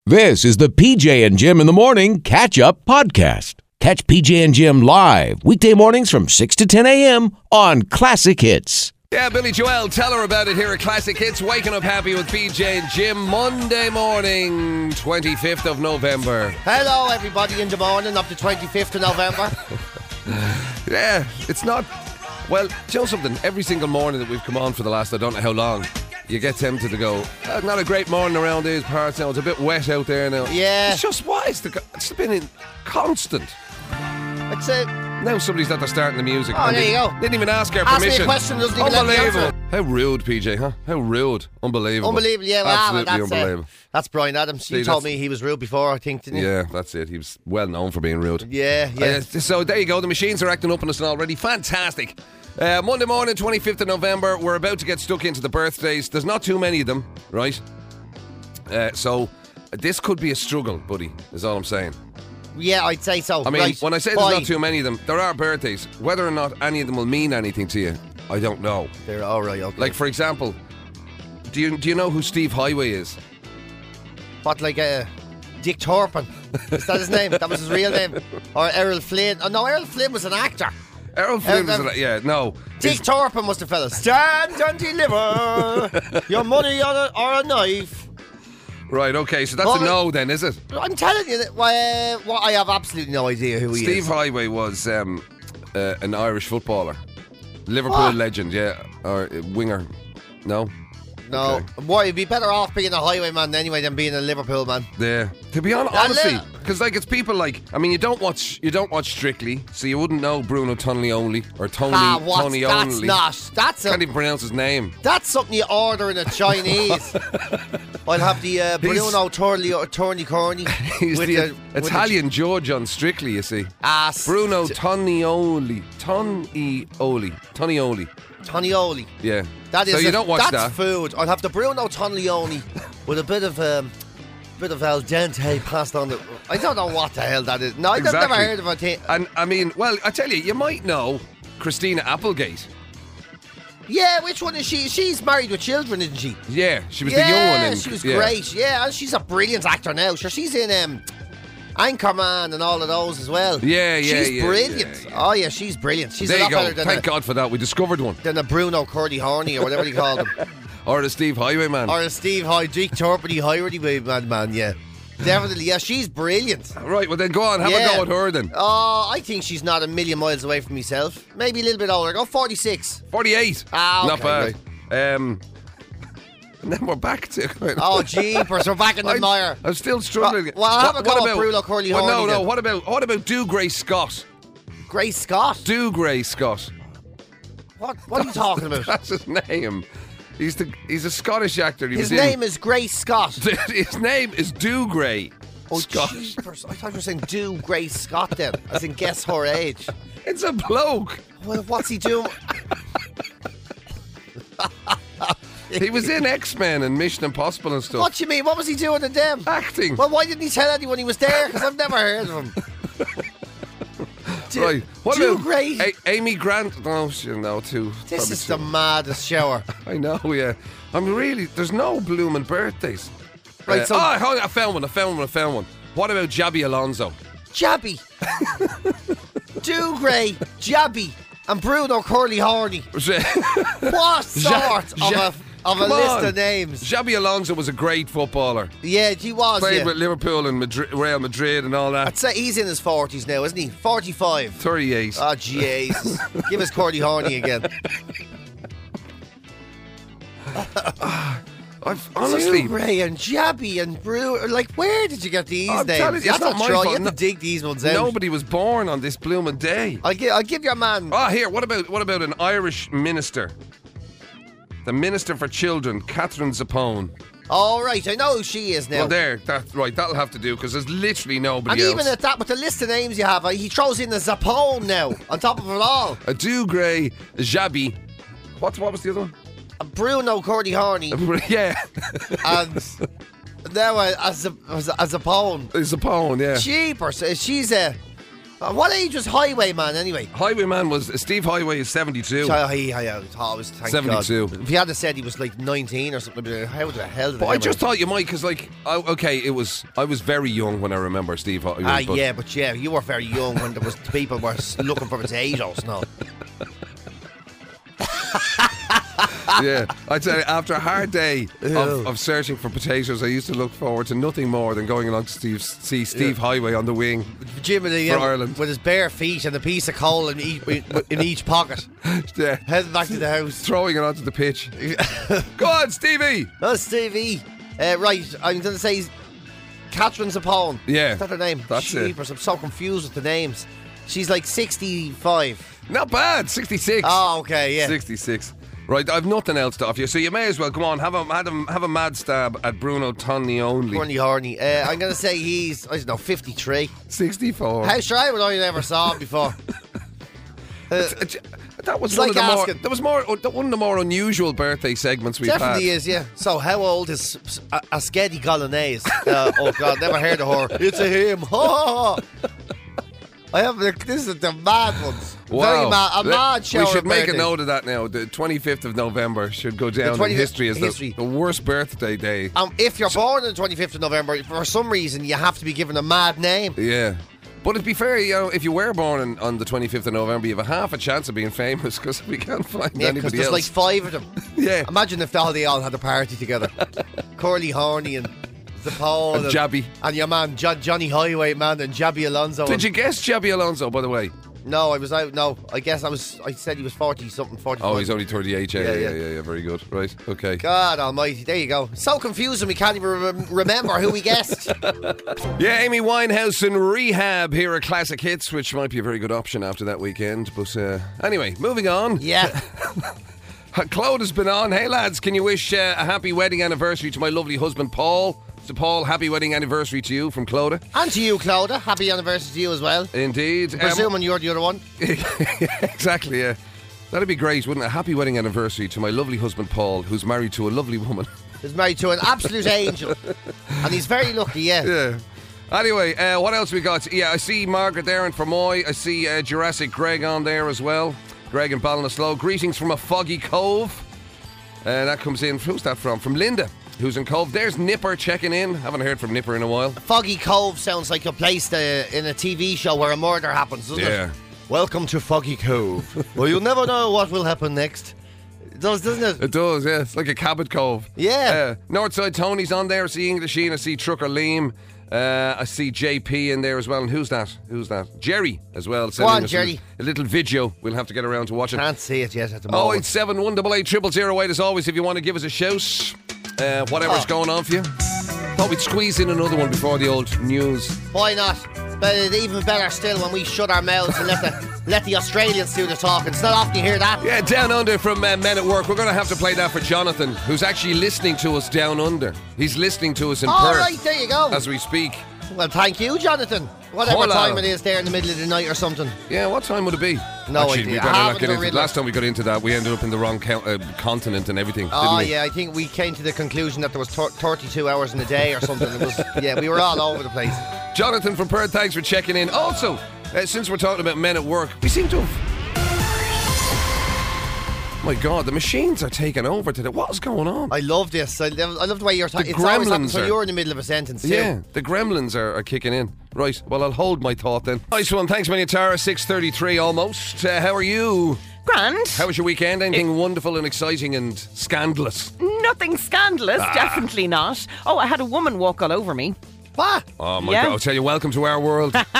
This is the PJ and Jim in the Morning Catch-Up Podcast. Catch PJ and Jim live weekday mornings from 6 to 10 a.m. on Classic Hits. Yeah, Billy Joel, tell her about it here at Classic Hits. Waking up happy with PJ and Jim, Monday morning, 25th of November. Hello, everybody, in the morning of the 25th of November. Yeah, it's not... Well, do you know something? Every single morning that we've come on for the last I don't know how long, you get tempted to go, not a great morning around these parts now. It's a bit wet out there now. Yeah. It's just why? It's been constant. It's a... Now somebody's at the starting the music. Oh, there you go. Didn't even ask our Ask permission. me a question, doesn't even let me Unbelievable. answer. How rude, PJ, huh? How rude. Unbelievable. Unbelievable, yeah. Well, Absolutely that's, unbelievable. That's Brian Adams. See, You told me he was rude before, I think, didn't you? Yeah, that's it. He was well known for being rude. Yeah. So there you go. The machines are acting up on us already. Fantastic. Monday morning, 25th of November. We're about to get stuck into the birthdays. There's not too many of them, right? So this could be a struggle, buddy, is all I'm saying. Yeah, I'd say so. I mean, right. when I say there's not too many of them, there are birthdays. Whether or not any of them will mean anything to you, I don't know. They're all right, okay. Like, for example, do you know who Steve Highway is? What, like Dick Turpin? Is that his name? That was his real name? Or Errol Flynn? Oh, no, Errol Flynn was an actor. Errol Flynn no. Dick Turpin was the fella. Stand and deliver your money or a knife. Right, okay, so that's a no then, is it? I'm telling you that I have absolutely no idea who he is. Steve Highway was an Irish footballer. Liverpool legend, yeah. Or winger. No? No. Okay. Boy, you'd be better off being a highwayman anyway than being a Liverpool man. Yeah. To be honest, honestly, because like it's people like, I mean, you don't watch Strictly, so you wouldn't know Bruno Tonioli or Tony Only. That's Can't even pronounce his name. That's something you order in a Chinese. I'll have the Bruno Tornicorni. He's the Italian George on Strictly, you see. Bruno Tonioli. Tonioli. Yeah. That is so you don't watch that. That's food. I'll have the Bruno Tonioli with a bit of al dente passed on. I don't know what the hell that is. No, I've never heard of it. And I mean, well, I tell you might know Christina Applegate. Yeah, which one is she? She's married with children, isn't she? Yeah, she was the young one. She was great. Yeah, and she's a brilliant actor now. Sure, she's in Anchorman and all of those as well. Yeah. She's brilliant. Yeah. Oh, yeah, she's brilliant. She's there a lot you go. better than Thank God for that. We discovered one. Than a Bruno Curdy Horny or whatever you call him. Or the Steve Highwayman. Or the Steve Dick Turpin Highwayman, yeah. Definitely, yeah, she's brilliant. Right, well then go on, have a go at her then. Oh, I think she's not a million miles away from myself. Maybe a little bit older. Go 46. 48. Ah, okay, not bad. Right. And then we're back to... Oh, jeepers, we're back in the mire. I'm still struggling. Well, I'll have a go at Bruno Curly Horny. No, what about Do Gray Scott? Gray Scott? Do Gray Scott. What are you talking about? That's his name. He's a Scottish actor. His name is Gray Scott. His name is Do Gray Scott. Jeepers, I thought you were saying Do Gray Scott then, as in guess her age. It's a bloke. Well, what's he doing? He was in X-Men and Mission Impossible and stuff. What do you mean? What was he doing in them? Acting. Well, why didn't he tell anyone he was there? Because I've never heard of him. Right. What about great. Amy Grant? No, too. This is the maddest shower. I know, yeah. I'm really... There's no blooming birthdays. Right, so... I found one. What about Jabby Alonso? Jabby. Do Gray, Jabby, and Bruno Curly Horny. What sort of a list of names? Xabi Alonso was a great footballer. Yeah, he was. Played with Liverpool and Real Madrid and all that. I'd say he's in his 40s now, isn't he? 45. 38. Oh, Jesus. Give us Curly Horny again. I've honestly... Ray and Jabby and Brew. Like, where did you get these names? That's not my fault. You have to dig these ones out. Nobody was born on this blooming day. I'll give your man... Here, what about an Irish minister? The Minister for Children, Catherine Zappone. Oh, right, I know who she is now. Well, that's right, that'll have to do, because there's literally nobody else. And even at that, with the list of names you have, he throws in the Zappone now, on top of it all. A Do Gray, Jabby. What was the other one? Bruno Curly Horny. Yeah. And now a Zappone. A Zappone, yeah. Jeepers, she's a... What age was Highwayman anyway? Highwayman was Steve Highway is 72. I thought it was 72. God. If you had said he was like 19 or something, how the hell did But I just thought you might, because I was very young when I remember Steve Highway. But you were very young when there was people were looking for potatoes. No. Yeah, I'd say after a hard day of searching for potatoes, I used to look forward to nothing more than going along to see Steve Highway on the wing. Jim for Ireland with his bare feet and a piece of coal in each pocket. Yeah, heading back to the house, throwing it onto the pitch. Go on, Stevie. Oh, Stevie. Right, I'm going to say Catherine Zapone. Yeah, is that her name? That's Jeepers, I'm so confused with the names. She's like 65. Not bad. 66. Oh, okay, yeah. 66. Right, I've nothing else to offer you, so you may as well come on, have a mad stab at Bruno Tonioli. Horny. I'm going to say he's, 53. 64. How sure I would I never saw him before. That was one of the more unusual birthday segments we've had. Definitely is, yeah. So how old is a Sketty Golonaise? Oh God, never heard of her. It's a him. I have. This is the mad ones. Wow. Very mad. A mad show. We should make a note of that now. The 25th of November should go down in history as the worst birthday day. If you're born on the 25th of November, for some reason you have to be given a mad name. Yeah. But to be fair, if you were born on the 25th of November, you have a half a chance of being famous, because we can't find anybody there's else. Like 5 of them. Yeah. Imagine if they all had a party together. Curly Horny and the Paul and Jabby and your man Johnny Highwayman and Jabby Alonso. Did you guess Jabby Alonso, by the way? No, I was out. No, I guess I said he was 40-something, 45. Oh, he's only 38. Yeah. Very good. Right. Okay. God Almighty. There you go. So confusing. We can't even remember who we guessed. Yeah, Amy Winehouse in rehab here at Classic Hits, which might be a very good option after that weekend. But anyway, moving on. Yeah. Claude has been on. Hey lads, can you wish a happy wedding anniversary to my lovely husband Paul? So Paul, happy wedding anniversary to you from Clodagh. And to you, Clodagh. Happy anniversary to you as well. Indeed. Presuming you're the other one. Exactly, yeah. That'd be great, wouldn't it? A happy wedding anniversary to my lovely husband Paul, who's married to a lovely woman. He's married to an absolute angel. And he's very lucky, yeah. Yeah. Anyway, what else we got? Yeah, I see Margaret there in Fermoy. I see Jurassic Greg on there as well. Greg and Ballinasloe. Greetings from a foggy cove. That comes in. Who's that from? From Linda, who's in Cove. There's Nipper checking in. Haven't heard from Nipper in a while. Foggy Cove sounds like a place in a TV show where a murder happens, doesn't it? Welcome to Foggy Cove. Well, you'll never know what will happen next. It does, doesn't it? It does, yeah. It's like a Cabot Cove. Yeah. Northside Tony's on there. I see English Sheen. I see Trucker Liam. I see JP in there as well. And who's that? Jerry as well. Go on, Jerry. A little video. We'll have to get around to watch it. Can't see it yet at the moment. 087 188 0008 as always if you want to give us a shout. Whatever's going on for you. Thought we'd squeeze in another one before the old news. Why not? But even better still when we shut our mouths and let the Australians do the talking. It's not often you hear that. Yeah, Down Under from Men at Work. We're going to have to play that for Jonathan, who's actually listening to us down under. He's listening to us in Perth. All right, there you go. As we speak. Well, thank you, Jonathan. Whatever time it is there in the middle of the night or something. Yeah, what time would it be? No idea. Last time we got into that, we ended up in the wrong continent and everything. Oh, yeah, I think we came to the conclusion that there was 32 hours in a day or something. We were all over the place. Jonathan from Perth, thanks for checking in. Also, since we're talking about Men at Work, we seem to have... My God, the machines are taking over today. What's going on? I love this. I love the way you're talking. It's always happens when you're in the middle of a sentence, too. Yeah, the gremlins are kicking in. Right, well, I'll hold my thought then. Nice one. Thanks, many Tara. 6:33 almost. How are you? Grand. How was your weekend? Anything wonderful and exciting and scandalous? Nothing scandalous, definitely not. Oh, I had a woman walk all over me. What? Oh, my God. I'll tell you, welcome to our world. But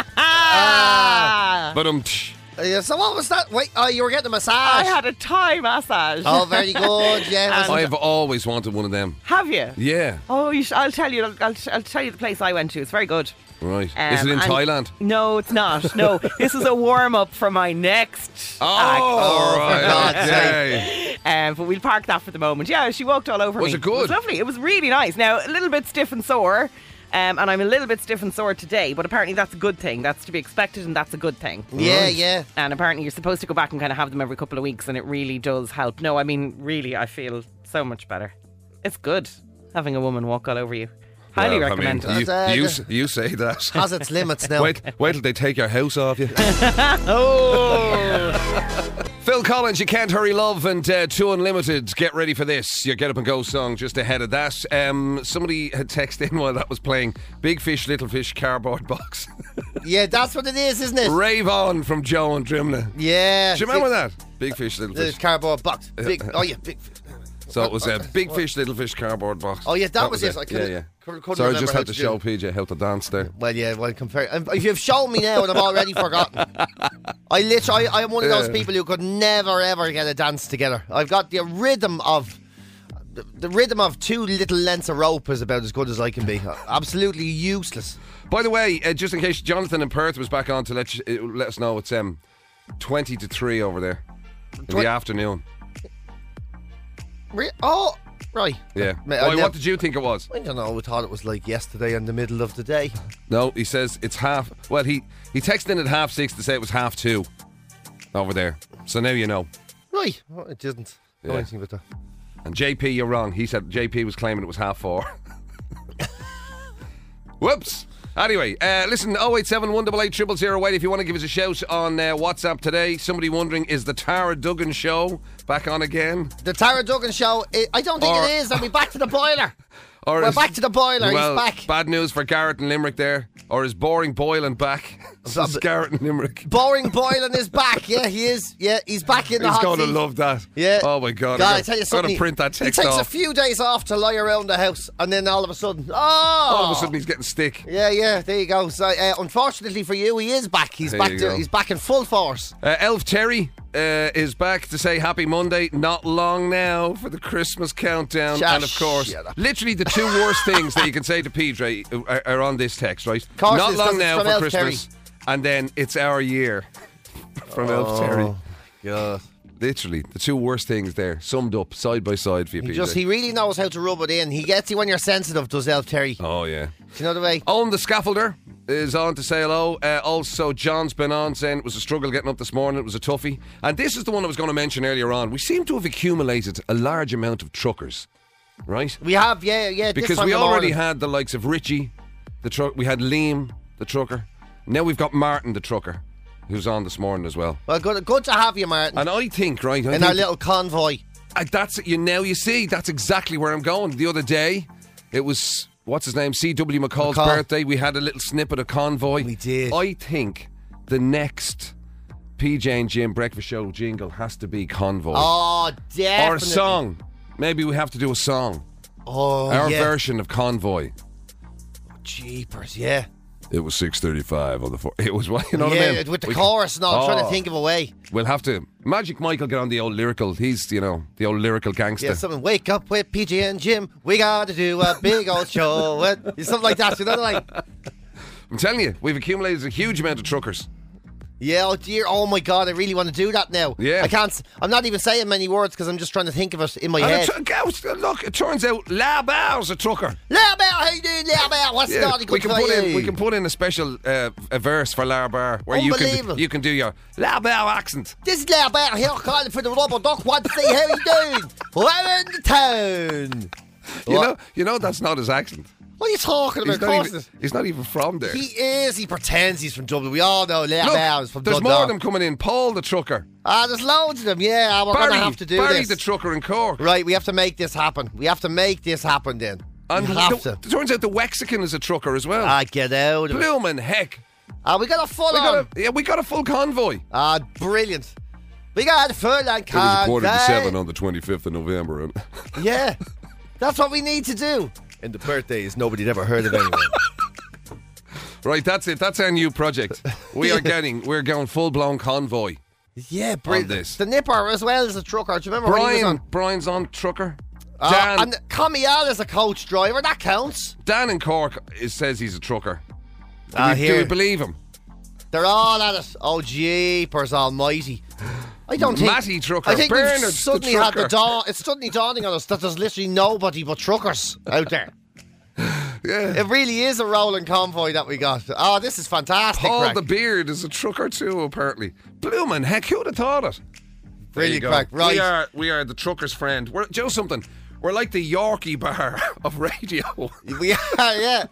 so what was that? Wait, you were getting a massage. I had a Thai massage. Oh, very good. Yeah, I've always wanted one of them. Have you? Yeah. Oh, I'll tell you. I'll tell you the place I went to. It's very good. Right. Is it in Thailand? No, it's not. No, this is a warm up for my next act. Oh, right. For God's sake. But we'll park that for the moment. Yeah, she walked all over me. Was it good? It was lovely. It was really nice. Now a little bit stiff and sore. And I'm a little bit stiff and sore today, but apparently that's a good thing. That's to be expected, and that's a good thing. Yeah, yeah. And apparently you're supposed to go back and kind of have them every couple of weeks, and it really does help. No, I mean, really, I feel so much better. It's good having a woman walk all over you. Highly Well, recommend I mean, it. you say that. Has its limits now. Wait till they take your house off you. Oh. Phil Collins, You Can't Hurry Love, and 2 Unlimited. Get ready for this. Your Get Up and Go song just ahead of that. Somebody had texted in while that was playing. Big Fish, Little Fish, cardboard box. Yeah, that's what it is, isn't it? Rave on from Joe and Drimna. Yeah. Do you remember that? Big Fish, Little The Fish. cardboard box. Big Fish. So it was a Big Fish, Little Fish, cardboard box. Oh, yeah, that was it. I couldn't Sorry, I remember just how had to show do it. PJ how to dance there. Well, compare. If you've shown me now and I've already forgotten. I am one of those people who could never ever get a dance together. I've got the rhythm of 2 little lengths of rope is about as good as I can be. Absolutely useless. By the way, just in case Jonathan in Perth was back on to let us know, it's 20 to 3 over there in the afternoon. Oh, right. Yeah. What did you think it was? I don't know. I thought it was like yesterday in the middle of the day. No, he says it's half. Well, he texted in at 6:30 to say it was 2:30 over there. So now you know. Right. Well, it didn't know anything about that. And JP, you're wrong. He said JP was claiming it was 4:30. Whoops. Anyway, listen, 087 188 0008 if you want to give us a shout on WhatsApp today. Somebody wondering, is the Tara Duggan show back on again? The Tara Duggan show, I don't think it is. I'll be back to the boiler. We're back to the boiler. Well, he's back. Bad news for Garrett and Limerick there. Or is Boring Boylan back? It's Garrett and Limerick. Boring Boylan is back. Yeah, he is. Yeah, he's back in the hot seat. He's going to love that. Yeah. Oh, my God. I tell you I'm going something. to print that text He takes off. a few days off to lie around the house, and then all of a sudden, all of a sudden he's getting stick. Yeah, there you go. So, unfortunately for you, he is back. He's back in full force. Elf Terry is back to say happy Monday. Not long now for the Christmas countdown. And of course, literally the 2 worst things that you can say to PJ are on this text, right? Not long now for Christmas. Terry. And then it's our year from Elf Terry. God. Literally, the 2 worst things there, summed up side by side for you, PJ. He really knows how to rub it in. He gets you when you're sensitive, does Elf Terry. Oh, yeah. Do you know the way? Owen the Scaffolder is on to say hello. Also, John's been on saying it was a struggle getting up this morning. It was a toughie. And this is the one I was going to mention earlier on. We seem to have accumulated a large amount of truckers, right? We have, yeah. Because we already had the likes of Richie, the truck. We had Liam, the trucker. Now we've got Martin, the trucker, who's on this morning as well. Well, good to have you, Martin. And I think, right, in our little convoy. Now you see, that's exactly where I'm going. The other day, it was, what's his name, C.W. McCall's birthday. We had a little snippet of Convoy. We did. I think the next PJ and Jim breakfast show jingle has to be Convoy. Oh, definitely. Or a song. Maybe we have to do a song. Oh, Our version of Convoy. Jeepers, yeah. It was 6:35 on the 4th. It was, you know what I mean? Yeah, with the chorus and all, trying to think of a way. We'll have to. Magic Michael get on the old lyrical. He's, the old lyrical gangster. Yeah, something. Wake up with PJ and Jim. We got to do a big old show. Something like that. You know, like. I'm telling you, we've accumulated a huge amount of truckers. Yeah, oh dear, oh my God, I really want to do that now. Yeah. I'm not even saying many words because I'm just trying to think of it in my head. Look, it turns out La Bar's a trucker. La Bar, how you doing, La Bar? What's the naughty we can put in a special a verse for La Bar where you can do your La Bar accent. This is La Bar here calling for the rubber duck. Want to see how he's doing? We're in the town. You know that's not his accent. What are you talking about? He's not even from there. He is. He pretends he's from Dublin. We all know La Bar is from Dublin. There's more of them coming in. Paul the trucker. There's loads of them. Yeah, we're going to have to do Barry this. the trucker in Cork. Right, we have to make this happen. then. And it turns out the Wexican is a trucker as well. Get out of it. Bloomin' heck. We got a full on. We got a full convoy. Brilliant. We got a full on convoy. It was 7:15 on the 25th of November. Yeah, that's what we need to do. And the birthdays nobody ever heard of anyway. Right, that's it. That's our new project. We're going full blown convoy. Yeah, brilliant. This. The Nipper as well as a trucker. Do you remember Brian's on trucker. Dan, and Comial is a coach driver. That counts. Dan in Cork says he's a trucker. Do we believe him? They're all at it. Oh, jeepers almighty. I don't think Matty trucker. I think Bernard, we've suddenly had it's suddenly dawning on us that there's literally nobody but truckers out there. Yeah. It really is a rolling convoy that we got. Oh, this is fantastic. Paul the Beard is a trucker too, apparently. Bloomin' heck, who'd have thought it? Really crack. Right. We are the trucker's friend. Joe something. We're like the Yorkie bar of radio. We are, yeah.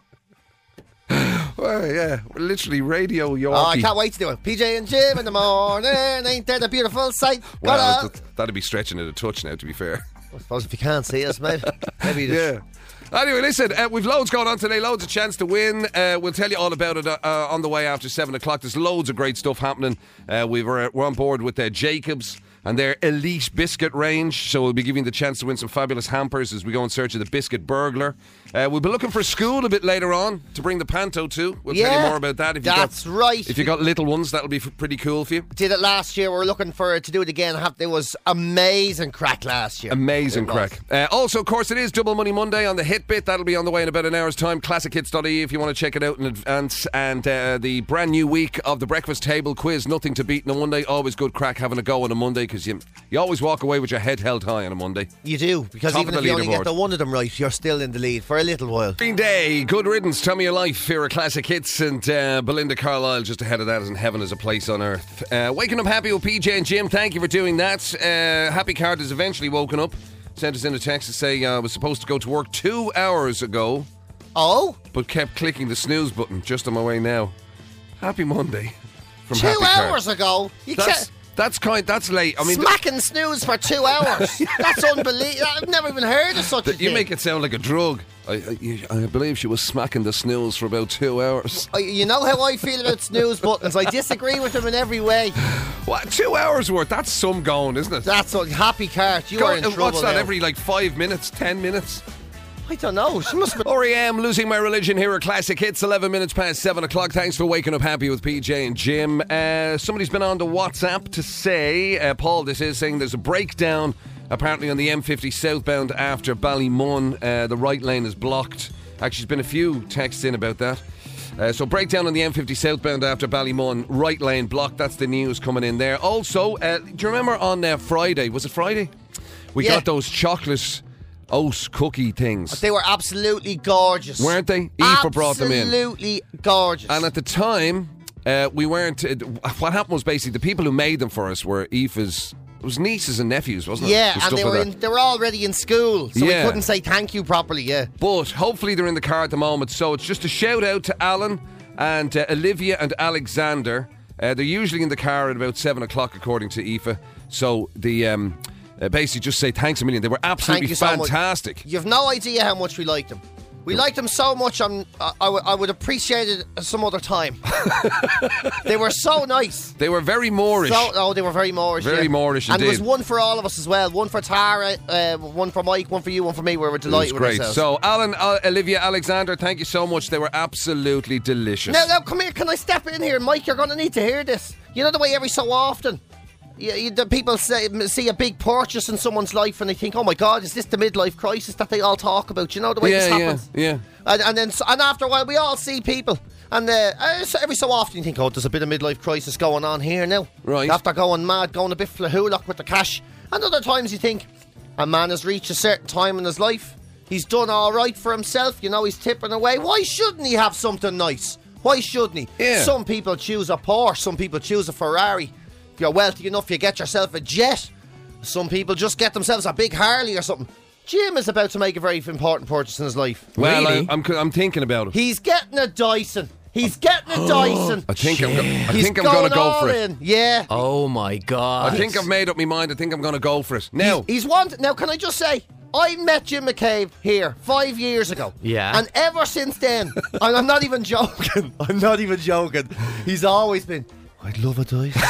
Well, yeah, we're literally radio Yorkie. Oh, I can't wait to do it. PJ and Jim in the morning. Ain't that a beautiful sight? Well, that'd be stretching it a touch now, to be fair. I suppose if you can't see us, maybe you just... Yeah. Anyway, listen, we've loads going on today, loads of chance to win. We'll tell you all about it on the way after 7 o'clock. There's loads of great stuff happening. We're on board with Jacobs and their elite biscuit range, so we'll be giving you the chance to win some fabulous hampers as we go in search of the biscuit burglar. We'll be looking for a school a bit later on to bring the panto to. We'll tell you more about that. Right. If you got little ones, that'll be pretty cool for you. Did it last year. We're looking for to do it again. It was amazing crack last year. Amazing crack. Also, of course, it is Double Money Monday on the Hit Bit. That'll be on the way in about an hour's time. ClassicHits.ie if you want to check it out in advance. And the brand new week of the Breakfast Table Quiz. Nothing to beat on a Monday. Always good crack having a go on a Monday, because you always walk away with your head held high on a Monday. You do, because Top even of if the you only get leaderboard. the one of them right, you're still in the lead for a little while. Green Day, Good Riddance, Tell Me Your Life here at Classic Hits, and Belinda Carlisle just ahead of that is In Heaven Is a Place on Earth. Waking up happy with PJ and Jim, thank you for doing that. Happy Card has eventually woken up, sent us in a text to say I was supposed to go to work 2 hours ago, but kept clicking the snooze button. Just on my way now. Happy Monday from 2 Happy Card. hours ago? That's late. I mean, smacking snooze for 2 hours. That's unbelievable. I've never even heard of such a thing. You make it sound like a drug. I believe she was smacking the snooze for about 2 hours. You know how I feel about snooze buttons. I disagree with them in every way. What, 2 hours worth? That's some going, isn't it? That's a happy cart. You are in trouble. What's that, now. every 5 minutes, 10 minutes? I don't know. She must have been... R.E.M. Losing My Religion here at Classic Hits, 11 minutes past 7 o'clock. Thanks for waking up happy with PJ and Jim. Somebody's been on the WhatsApp to say, Paul, this is saying there's a breakdown apparently on the M50 southbound after Ballymun. The right lane is blocked. Actually, there's been a few texts in about that. So breakdown on the M50 southbound after Ballymun, right lane blocked. That's the news coming in there. Also, do you remember on Friday, was it Friday? We got those chocolate oat cookie things. They were absolutely gorgeous. Weren't they? Aoife brought them in. Absolutely gorgeous. And at the time, we weren't... what happened was basically the people who made them for us were Aoife's... It was nieces and nephews, wasn't it? Yeah, and they were already in school, so we couldn't say thank you properly, But hopefully they're in the car at the moment. So it's just a shout out to Alan and Olivia and Alexander. They're usually in the car at about 7 o'clock, according to Aoife. So the... basically just say thanks a million. They were absolutely fantastic. You've no idea how much we liked them. We liked them so much, I would appreciate it some other time. They were so nice. They were very Moorish. They were very Moorish. Very Moorish indeed. And there was one one for all of us as well. One for Tara, one for Mike, one for you, one for me. We were delighted with ourselves. So, Alan, Olivia, Alexander, thank you so much. They were absolutely delicious. Now, come here. Can I step in here? Mike, you're going to need to hear this. You know the way every so often... the people see a big purchase in someone's life and they think, oh my God, is this the midlife crisis that they all talk about? You know the way this happens? Yeah. And after a while, we all see people. And every so often you think, oh, there's a bit of midlife crisis going on here now. Right. After going mad, going a bit flahoolock with the cash. And other times you think, a man has reached a certain time in his life. He's done all right for himself. You know, he's tipping away. Why shouldn't he have something nice? Why shouldn't he? Yeah. Some people choose a Porsche. Some people choose a Ferrari. If you're wealthy enough, you get yourself a jet. Some people just get themselves a big Harley or something. Jim is about to make a very important purchase in his life. Well, Really? I'm thinking about it. He's getting a Dyson. He's getting a Dyson. I think I'm He's going to go all for it. in. Yeah. Oh my God. I think I've made up my mind. I think I'm going to go for it. Now, Now, can I just say, I met Jim McCabe here 5 years ago. Yeah. And ever since then, and I'm not even joking. He's always been, I'd love a Dyson.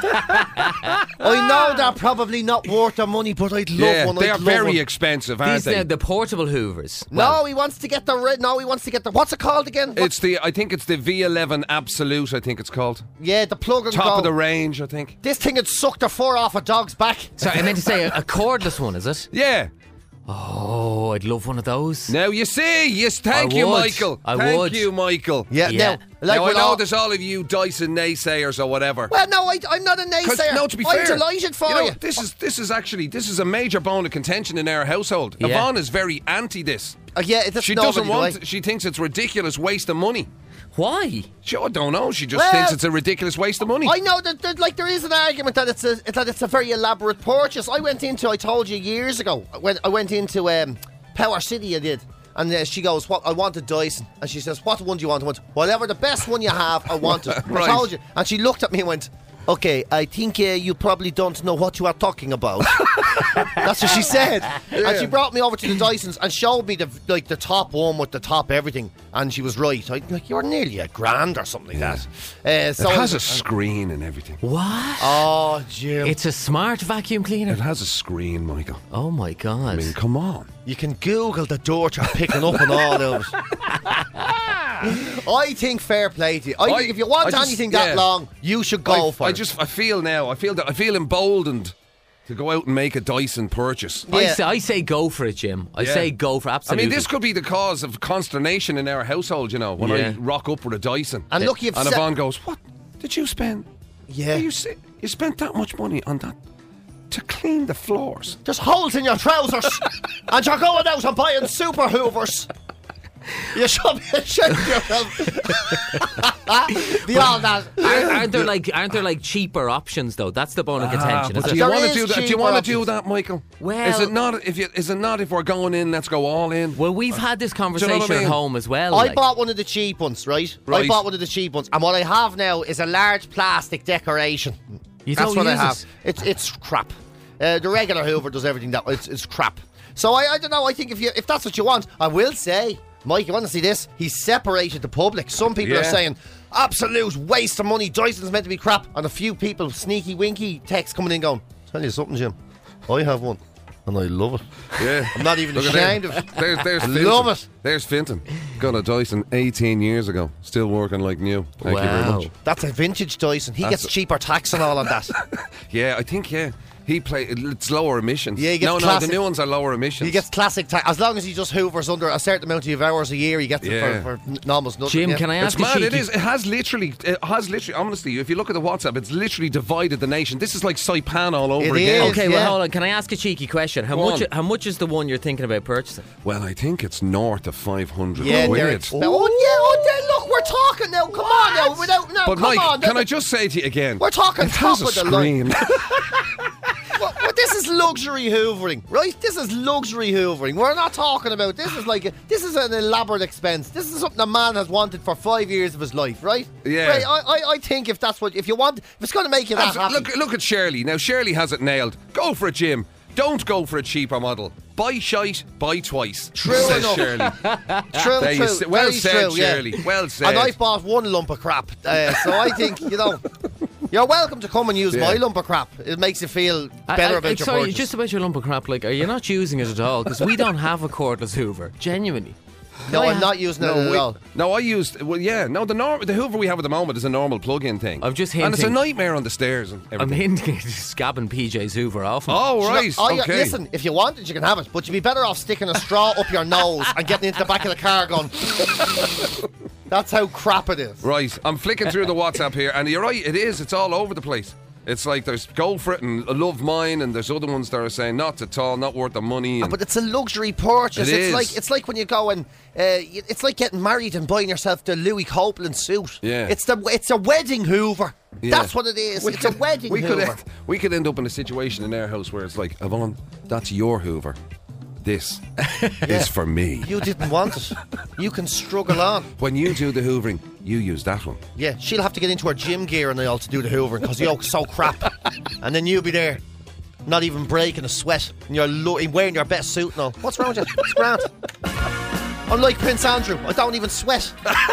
I know they're probably not worth the money, but I'd love one. they are I'd love very one. expensive, aren't These they? the portable Hoovers. No, he wants to get the red. No, he wants to get the. What's it called again? I think it's the V11 Absolute. I think it's called Yeah, the plug and top go. of the range. I think. This thing had sucked the fur off a dog's back. Sorry, I meant to say a cordless one, is it? Yeah. Oh, I'd love one of those. Now you see, yes, thank you, would. Michael. I Thank would. you, Michael. Yeah. Yeah. Now, Now I with know all- there's all of you Dyson naysayers or whatever. Well, no, I'm not a 'Cause, naysayer. no, to be I'm fair, delighted for know, you. This is a major bone of contention in our household. Yeah. Yvonne is very anti this. She doesn't want. She thinks it's ridiculous waste of money. Why? I don't know. She just thinks it's a ridiculous waste of money. I know that there is an argument that it's a very elaborate purchase. I told you years ago, when I went into Power City, I did. And she goes, "What? I want a Dyson." And she says, "What one do you want?" I went, "Whatever the best one you have, I want it." Right. I told you. And she looked at me and went, "Okay, I think you probably don't know what you are talking about." That's what she said. Yeah. And she brought me over to the Dysons and showed me the top one with the top everything. And she was right. You're nearly $1,000 or something like that. So it has a screen and everything. What? Oh, Jim. It's a smart vacuum cleaner? It has a screen, Michael. Oh, my God. I mean, come on. You can Google the dirt you're picking up and all those. I think fair play to you. I think if you want anything that long, you should go for it. I feel emboldened to go out and make a Dyson purchase. Yeah. I say go for it, Jim. I say go for it, absolutely. I mean, this could be the cause of consternation in our household, when I rock up with a Dyson. And look, Yvonne goes, "What did you spend? Yeah. You spent that much money on that to clean the floors. There's holes in your trousers and you're going out and buying super hoovers. You should be ashamed of yourself." Beyond that, aren't there like cheaper options though? That's the bone of contention. But do you want to do that? Do you want to do that, Michael? Well, is it not if we're going in, let's go all in? Well, we've had this conversation at home as well. I bought one of the cheap ones, right? I bought one of the cheap ones, and what I have now is a large plastic decoration. That's what I have. It's crap. The regular Hoover does everything that it's crap. So I don't know. I think if that's what you want, I will say, Mike, you want to see this? He's separated the public. Some people are saying, absolute waste of money, Dyson's meant to be crap. And a few people, sneaky winky texts coming in going, "Tell you something, Jim, I have one and I love it." Yeah. I'm not even ashamed of it. There's I Fintan. love it. There's Fintan. Got a Dyson 18 years ago. Still working like new. Thank you very much. That's a vintage Dyson. He gets cheaper tax and all on that. Yeah, I think, it's lower emissions. Yeah, he gets classic. The new ones are lower emissions. He gets classic tax. As long as he just hoovers under a certain amount of hours a year, he gets it for almost nothing. Jim, can I ask you? It's mad. It is. It has literally. Honestly, if you look at the WhatsApp, it's literally divided the nation. This is like Saipan all over again. Okay, well, hold on. Can I ask a cheeky question? How much is the one you're thinking about purchasing? Well, I think it's north of 500 quid. Look, we're talking now. Come on now. But Mike, can I just say to you again? We're talking top of the line. Well, this is luxury hoovering, right? This is luxury hoovering. We're not talking about this is an elaborate expense. This is something a man has wanted for 5 years of his life, right? Yeah. Right, I think if it's going to make you that happy. Look at Shirley. Now Shirley has it nailed. Go for it, Jim. Don't go for a cheaper model. Buy shite, buy twice. True says enough. Shirley. True. Well Very said, true, Shirley. Yeah. Well said. And I've bought one lump of crap. So I think, you're welcome to come and use my lump of crap. It makes you feel better about your purchase. Just about your lump of crap, are you not using it at all? Because we don't have a cordless Hoover. Genuinely. No, I'm not using it at all. No, I used... Well, yeah. No, the Hoover we have at the moment is a normal plug-in thing. I'm just hinting... And it's a nightmare on the stairs and everything. I'm hinting at scabbing PJ's Hoover off. Oh, right. Okay. Listen, if you want it, you can have it. But you'd be better off sticking a straw up your nose and getting into the back of the car going... That's how crap it is. Right. I'm flicking through the WhatsApp here, and you're right, it is. It's all over the place. It's like there's go for it and love mine, and there's other ones that are saying not at all, not worth the money. But it's a luxury purchase. It's like when you go and it's like getting married and buying yourself the Louis Copeland suit. Yeah, it's a wedding Hoover. Yeah. That's what it is. It's a wedding Hoover. We could end up in a situation in our house where it's like, Yvonne, that's your Hoover. This is for me. You didn't want it. You can struggle on. When you do the hoovering, you use that one. Yeah, she'll have to get into her gym gear and all to do the hoovering because you're so crap. And then you'll be there, not even breaking a sweat, and you're wearing your best suit and all. What's wrong with you? It's grand. I'm like Prince Andrew. I don't even sweat.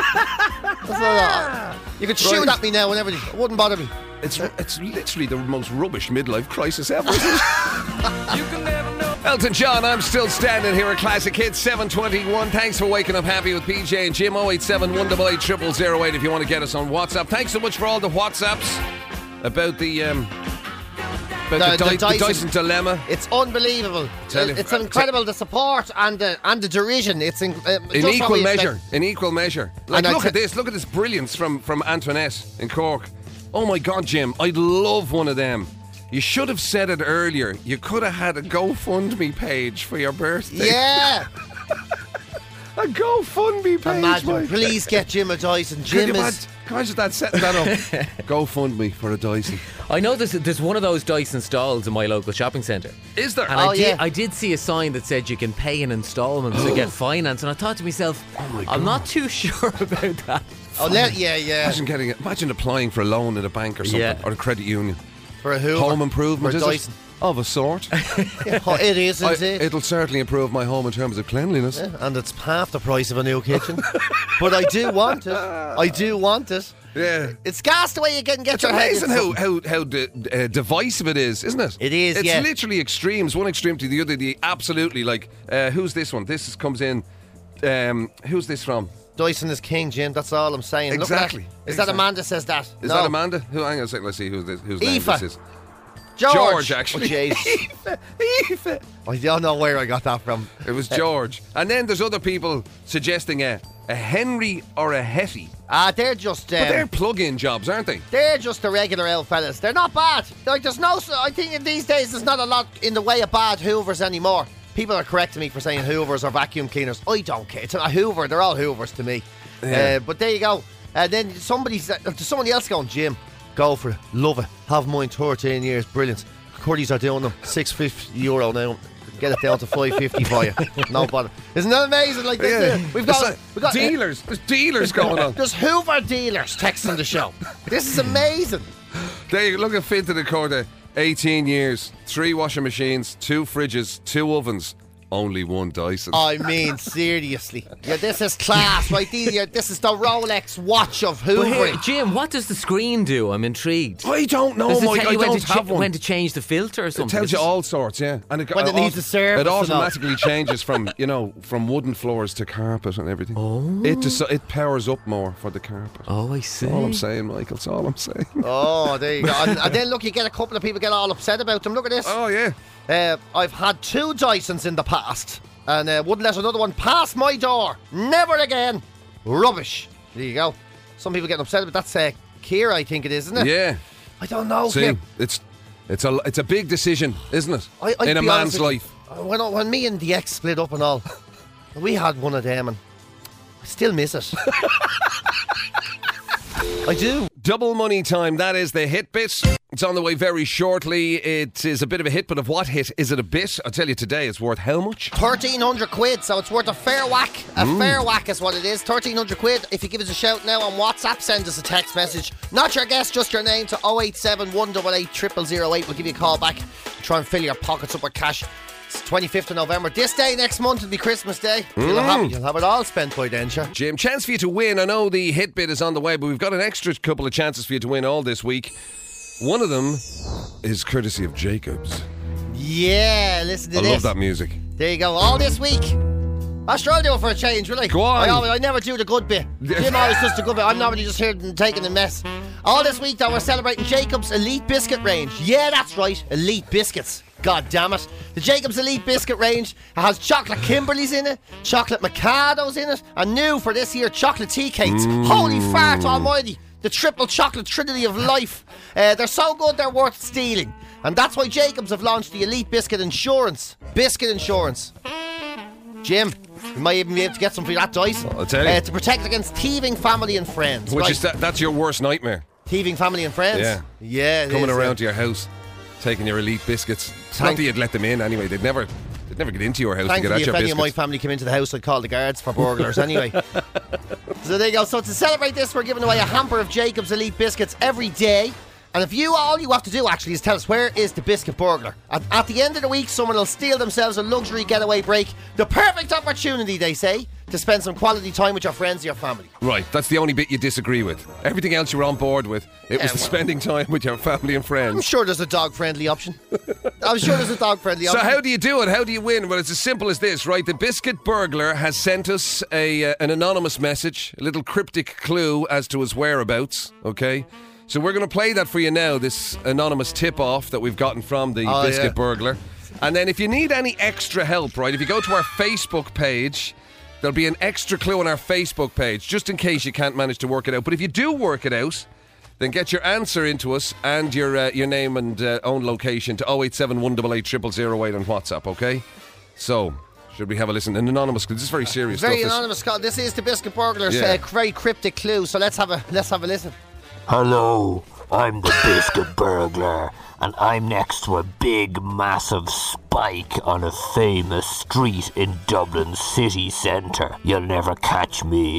You could shoot at me now and everything. It wouldn't bother me. It's literally the most rubbish midlife crisis ever. You can never know. Elton John, I'm still standing here at Classic Hits 721. Thanks for waking up happy with PJ and Jim. 087 188 0008 if you want to get us on WhatsApp. Thanks so much for all the WhatsApps about the Dyson dilemma. It's unbelievable. It's incredible, the support and the derision. It's in equal measure. In equal measure. Like, look at this brilliance from Antoinette in Cork. Oh my God, Jim, I'd love one of them. You should have said it earlier. You could have had a GoFundMe page for your birthday. Yeah. A GoFundMe page, Imagine, Mike. please get Jim a Dyson. Can Jim you is... imagine that setting that up? GoFundMe for a Dyson. I know there's one of those Dyson stalls in my local shopping centre. Is there? And Oh, yeah. I did see a sign that said you can pay in installments to get finance, and I thought to myself, I'm not too sure about that. Oh, yeah. Imagine applying for a loan at a bank or something, Yeah. or a credit union. For a Hoover. Home improvement, For a is Dyson. it? Of a sort. Oh, it is, isn't it? It'll certainly improve my home in terms of cleanliness. Yeah, and it's half the price of a new kitchen. But I do want it. Yeah. It's gas the way you can get It's your head amazing in how divisive it is, isn't it? It is, It's yeah. literally extremes, one extreme to the other. The absolutely, like, who's this one? Comes in. Who's this from? Dyson is king, Jim. That's all I'm saying. Exactly. Look at that. Is that Amanda says that? Is No. that Amanda? Hang on a second. Let's see whose name Aoife. this is. George, actually. Oh, jeez. Aoife. I don't know where I got that from. It was George. And then there's other people suggesting a Henry or a Hetty. They're just... But they're plug-in jobs, aren't they? They're just the regular old fellas. They're not bad. Like, there's no... I think in these days there's not a lot in the way of bad Hoovers anymore. People are correcting me for saying Hoovers or vacuum cleaners. I don't care. It's a Hoover. They're all Hoovers to me. Yeah. But there you go. And then somebody else going, Jim, go for it. Love it. Have mine 13 years. Brilliant. Curdies are doing them. €650 now. Get it down to $5.50 for you. No bother. Isn't that amazing? Like this, we've got dealers. There's dealers going on. There's Hoover dealers texting the show. This is amazing. There you look at Finn to the quarter. 18 years, 3 washing machines, 2 fridges, 2 ovens, only 1 Dyson. I mean, seriously. Yeah, this is class, right? This is the Rolex watch of But here, hoovering. Jim, what does the screen do? I'm intrigued. I don't know, Does it Mike. tell I you when don't to have one. when to change the filter or It something? tells you all sorts, yeah. And When it needs a service It and all. automatically changes from wooden floors to carpet and everything. Oh. It powers up more for the carpet. Oh, I see. All I'm saying, Michael. That's all I'm saying. Oh, there you go. And then look, you get a couple of people get all upset about them. Look at this. Oh, yeah. I've had 2 Dysons in the past and wouldn't let another one pass my door. Never again. Rubbish. There you go. Some people getting upset about that's Kira, I think it is, isn't it? Yeah. I don't know. See, Kira. it's a big decision, isn't it? I'd in a be man's honest with life. you, when me and the ex split up and all, we had one of them and I still miss it. I do. Double money time, that is the hit bit. It's on the way very shortly. It is a bit of a hit, but of what hit is it a bit? I'll tell you today, it's worth how much? 1,300 quid, so it's worth a fair whack. A fair whack is what it is. 1,300 quid. If you give us a shout now on WhatsApp, send us a text message. Not your guess, just your name to 087 188 0008. We'll give you a call back. Try and fill your pockets up with cash. It's 25th of November. This day next month will be Christmas Day. You'll have it all spent by then, sure. Jim, chance for you to win. I know the hit bit is on the way, but we've got an extra couple of chances for you to win all this week. One of them is courtesy of Jacobs. Yeah, listen to I this. love that music. There you go. All this week. I sure I'll do it for a change, will I? Go on. I never do the good bit. Jim always does the good bit. I'm normally just here and taking the mess. All this week, though, we're celebrating Jacobs Elite Biscuit range. Yeah, that's right. Elite Biscuits. God damn it. The Jacobs Elite Biscuit range has chocolate Kimberleys in it, chocolate Micados in it, and new for this year, chocolate tea cakes. Holy fart almighty. The triple chocolate trinity of life. They're so good, they're worth stealing. And that's why Jacobs have launched the Elite Biscuit Insurance. Biscuit Insurance. Jim, we might even be able to get some for that Dyson. I'll tell you. To protect against thieving family and friends. Which right. is that's your worst nightmare. Thieving family and friends? Yeah. Yeah. it Coming is, around to your house, taking your Elite biscuits. It's not that you'd let them in anyway. They'd never get into your house to get Thankfully, at if your any of my biscuits. family came into the house, I'd call the guards for burglars anyway. So there you go. So to celebrate this, we're giving away a hamper of Jacobs Elite Biscuits every day. And all you have to do actually is tell us, where is the biscuit burglar? At the end of the week, someone will steal themselves a luxury getaway break. The perfect opportunity, they say, to spend some quality time with your friends or your family. Right, that's the only bit you disagree with. Everything else you were on board with. It was the spending time with your family and I'm friends. sure there's a dog-friendly option. So how do you do it? How do you win? Well, it's as simple as this, right? The biscuit burglar has sent us an anonymous message, a little cryptic clue as to his whereabouts, okay? So we're going to play that for you now, this anonymous tip-off that we've gotten from the biscuit burglar. And then if you need any extra help, right, if you go to our Facebook page, there'll be an extra clue on our Facebook page, just in case you can't manage to work it out. But if you do work it out, then get your answer into us and your name and own location to 087 188 0008 on WhatsApp, okay? So, Should we have a listen? An anonymous clue. This is very serious Very stuff. anonymous call. This is the Biscuit Burglars. Yeah. Very cryptic clue. So let's have a listen. Hello, I'm the Biscuit Burglar, and I'm next to a big, massive spike on a famous street in Dublin city centre. You'll never catch me.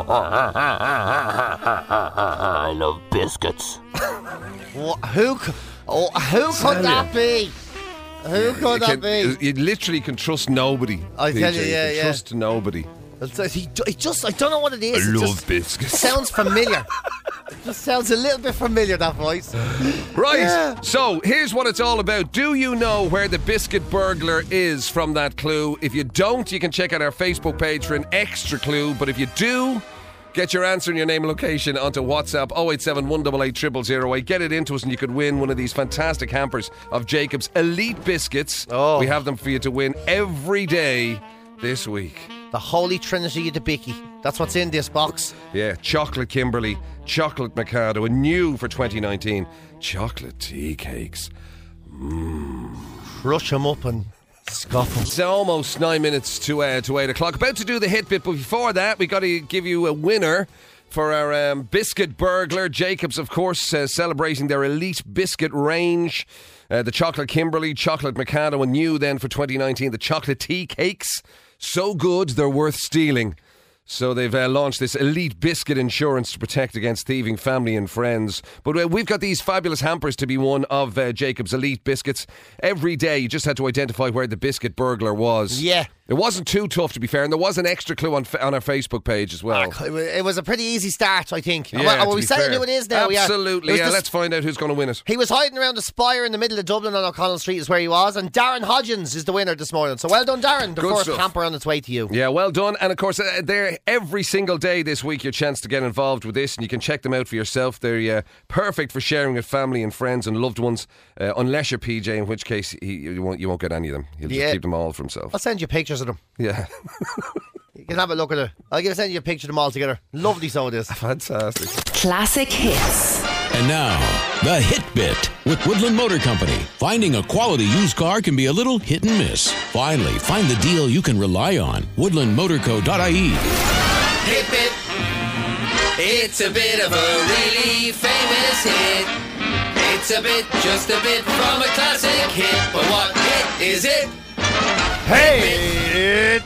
I love biscuits. Who could that be? Who could that be? You literally can trust nobody. I tell you, PJ. yeah, can yeah. Trust nobody. He just, I don't know what it is. I It love just biscuits. sounds familiar. It just sounds a little bit familiar, that voice. Right, Yeah. so here's what it's all about. Do you know where the Biscuit Burglar is from that clue? If you don't, you can check out our Facebook page for an extra clue. But if you do, get your answer and your name and location onto WhatsApp 087 188 0008. Get it into us and you could win one of these fantastic hampers of Jacob's Elite Biscuits. Oh. We have them for you to win every day this week. The Holy Trinity of the Bicky. That's what's in this box. Yeah, chocolate Kimberley, chocolate Mikado, and new for 2019, chocolate tea cakes. Crush them up and scoff them. It's almost 9 minutes to 8 o'clock. About to do the hit bit, but before that, we got to give you a winner for our Biscuit Burglar. Jacobs, of course, celebrating their elite biscuit range. The chocolate Kimberley, chocolate Mikado, and new then for 2019, the chocolate tea cakes. So good, they're worth stealing. So they've launched this elite biscuit insurance to protect against thieving family and friends. But we've got these fabulous hampers to be one of Jacob's Elite Biscuits. Every day you just had to identify where the Biscuit Burglar was. Yeah. It wasn't too tough, to be fair, and there was an extra clue on our Facebook page as well. It was a pretty easy start, I think. Yeah, Are to we be saying fair. who it is now? Absolutely, It was yeah. the- Let's find out who's going to win it. He was hiding around the spire in the middle of Dublin on O'Connell Street is where he was, and Darren Hodgins is the winner this morning. So well done, Darren. The Good first stuff. hamper on its way to you. Yeah, well done. And of course, they're every single day this week your chance to get involved with this, and you can check them out for yourself. They're perfect for sharing with family and friends and loved ones, unless you're PJ, in which case you won't get any of them. He'll just keep them all for himself. I'll send you pictures of them. Yeah. You can have a look at it. I'll send you a picture of them all together. Lovely so it is. Fantastic. Classic hits. And now, the Hit Bit with Woodland Motor Company. Finding a quality used car can be a little hit and miss. Finally, find the deal you can rely on. woodlandmotorco.ie. Hit Bit. It's a bit of a really famous hit. It's a bit, just a bit from a classic hit. But what hit is it? Hey,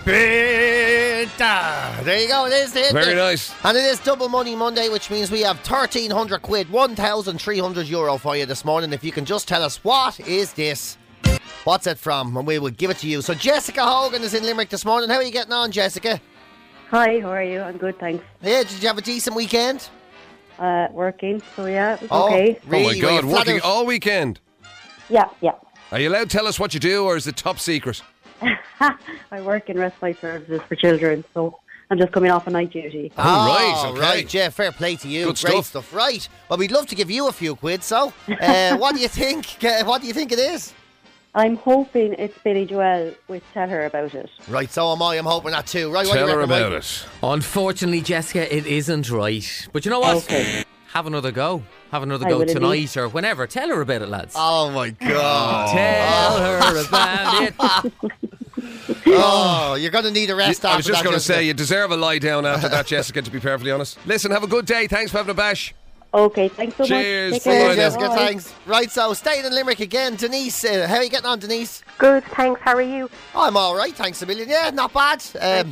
there you go. It is the Hit Very Bit. nice. And it is Double Money Monday, which means we have 1,300 quid, €1,300 for you this morning. If you can just tell us, what is this? What's it from? And we will give it to you. So Jessica Hogan is in Limerick this morning. How are you getting on, Jessica? Hi, how are you? I'm good, thanks. Yeah, did you have a decent weekend? Working, so yeah, it was okay. Really? Oh my God, Were you flat working out? all weekend. Yeah. Are you allowed to tell us what you do, or is it top secret? I work in respite services for children, so I'm just coming off a night duty. right, okay. Right, yeah, fair play to you. Good Great stuff. Right. Well, we'd love to give you a few quid, so what do you think? What do you think it is? I'm hoping it's Billy Joel with Tell Her About It. Right, so am I. I'm hoping that too. Right, what do Tell you her reckon, about Mike? it. Unfortunately, Jessica, it isn't right. But you know what? Okay. Have another go. Have another I go will tonight indeed. or whenever. Tell her about it, lads. Oh my God. Tell her about it. Oh, you're going to need a rest I after was just that, going to Jessica. say, you deserve a lie down after that, Jessica, to be perfectly honest. Listen, have a good day. Thanks for having a bash. Okay, thanks so Cheers. much. Take Bye-bye care. Cheers, Jessica, Bye. thanks. Right, so staying in Limerick again, Denise. How are you getting on, Denise? Good, thanks. How are you? I'm all right, thanks a million. Yeah, not bad.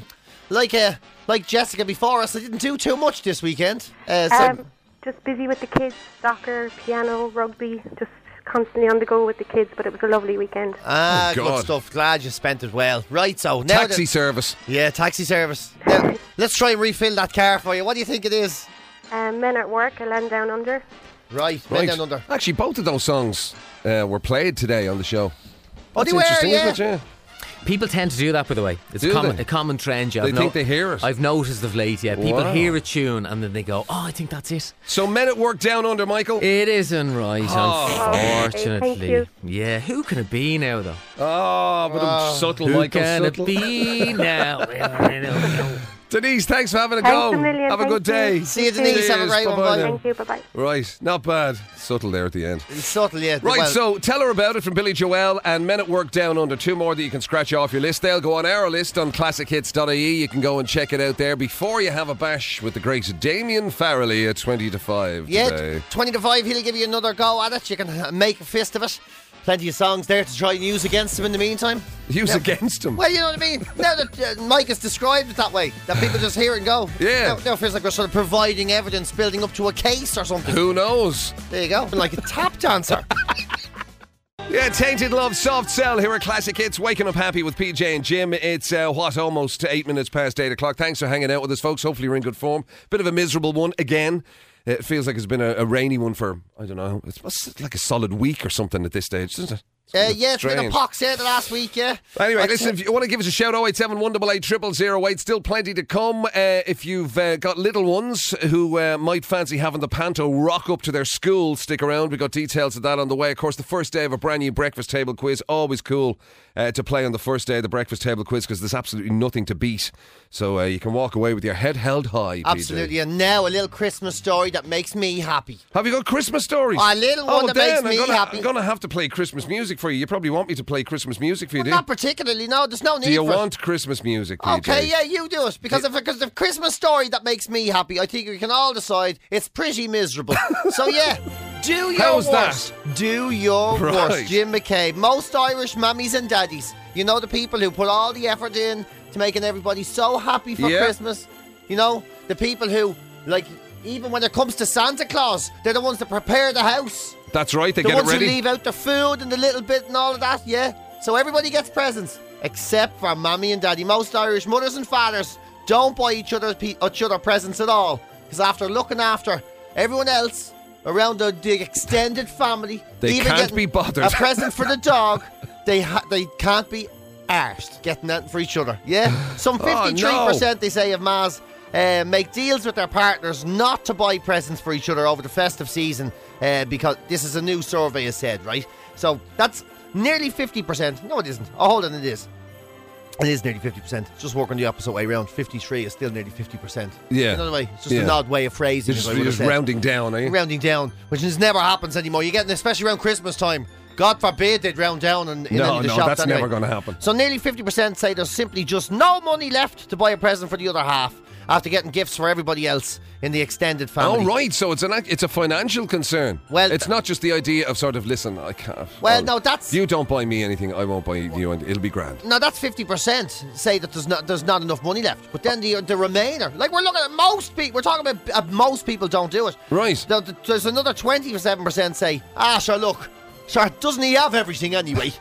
Like Jessica before us, I didn't do too much this weekend. Just busy with the kids, soccer, piano, rugby, just constantly on the go with the kids, but it was a lovely weekend. Oh, good God. stuff. Glad you spent it well. Right, so now Taxi service. Yeah, taxi service. Now, let's try and refill that car for you. What do you think it is? Men at Work, A Land Down Under. Right, Men Down Under. Actually, both of those songs were played today on the show. Oh, That's they were, interesting, yeah. isn't it? Yeah. People tend to do that, by the way. It's Do a they? common trend. Yeah. They think they hear it. I've noticed of late, yeah. People Wow. hear a tune and then they go, oh, I think that's it. So Men at Work Down Under, Michael. It isn't right, unfortunately. thank you. Yeah, who can it be now, though? Oh, but I'm subtle, Who Michael. can Subtle. it be now? Denise, thanks for having a Thanks go. a million, Have a thank good day. you. See you, Denise. Have a Cheers, great one. bye-bye Bye. now. Thank you. Bye-bye. Right, not bad. Subtle there at the end. It's subtle, yeah. Right, Well, so tell her about it from Billy Joel and Men at Work Down Under. 2 more that you can scratch off your list. They'll go on our list on classichits.ie. You can go and check it out there before you have a bash with the great Damien Farrelly at 20 to 5 yeah, today. 20 to 5, he'll give you another go at it. You can make a fist of it. Plenty of songs there to try and use against him in the meantime. Use against him. Well, you know what I mean? Now that Mike has described it that way, that people just hear it and go. Yeah. Now it feels like we're sort of providing evidence building up to a case or something. Who knows? There you go. Like a tap dancer. Yeah, Tainted Love, Soft Cell. Here are classic hits. Waking up happy with PJ and Jim. It's almost 8 minutes past 8 o'clock. Thanks for hanging out with us, folks. Hopefully you're in good form. Bit of a miserable one again. It feels like it's been a rainy one for, I don't know, it's like a solid week or something at this stage, doesn't it? Yeah, it's been a Strange. pox here the last week, yeah. Anyway, listen, if you want to give us a shout, 087 188 0008, still plenty to come. If you've got little ones who might fancy having the panto rock up to their school, stick around. We've got details of that on the way. Of course, the first day of a brand new breakfast table quiz, always cool to play on the first day of the breakfast table quiz because there's absolutely nothing to beat. So you can walk away with your head held high, Absolutely, PJ. and now a little Christmas story that makes me happy. Have you got Christmas stories? A little one that makes me happy. I'm going to have to play Christmas music for you. You probably want me to play Christmas music for you, do you? Not particularly, no, there's no need Do you for want Christmas music, PJ? Okay, yeah, you do it. Because if the Christmas story that makes me happy, I think we can all decide it's pretty miserable. So yeah, do your How's worst. Do your Right. worst. Jim McCabe. Most Irish mummies and daddies. You know, the people who put all the effort in to making everybody so happy for Yeah. Christmas. You know, the people who, like, even when it comes to Santa Claus, they're the ones that prepare the house. That's right, they The get it ones ready. who leave out the food and the little bit and all of that, yeah. So everybody gets presents, except for mommy and daddy. Most Irish mothers and fathers don't buy each other presents at all, because after looking after everyone else around the extended family, They even can't getting be bothered. a present for the dog, they can't be arsed getting that for each other. Yeah, some 53% they say of mas make deals with their partners not to buy presents for each other over the festive season because this is a new survey has said, right? So that's nearly 50%. No, it isn't. Oh, hold on, it is. It is nearly 50%. Just working the opposite way around. 53 is still nearly 50%. Yeah. Another way. It's just Yeah. an odd way of phrasing. You're as I would have just said. rounding down, are you? Rounding down, which just never happens anymore. You get, especially around Christmas time. God forbid they'd round down in any of the shops. that's anyway. never going to happen. So nearly 50% say there's simply just no money left to buy a present for the other half after getting gifts for everybody else in the extended family. Oh, right. So it's a financial concern. Well, it's not just the idea of sort of, listen, I can't. Well, no, that's... You don't buy me anything, I won't buy you, and it'll be grand. Now that's 50% say that there's not enough money left, but then the remainder, like we're looking at most people, we're talking about most people don't do it. Right. There's another 27% say, sure, look, sure, doesn't he have everything anyway?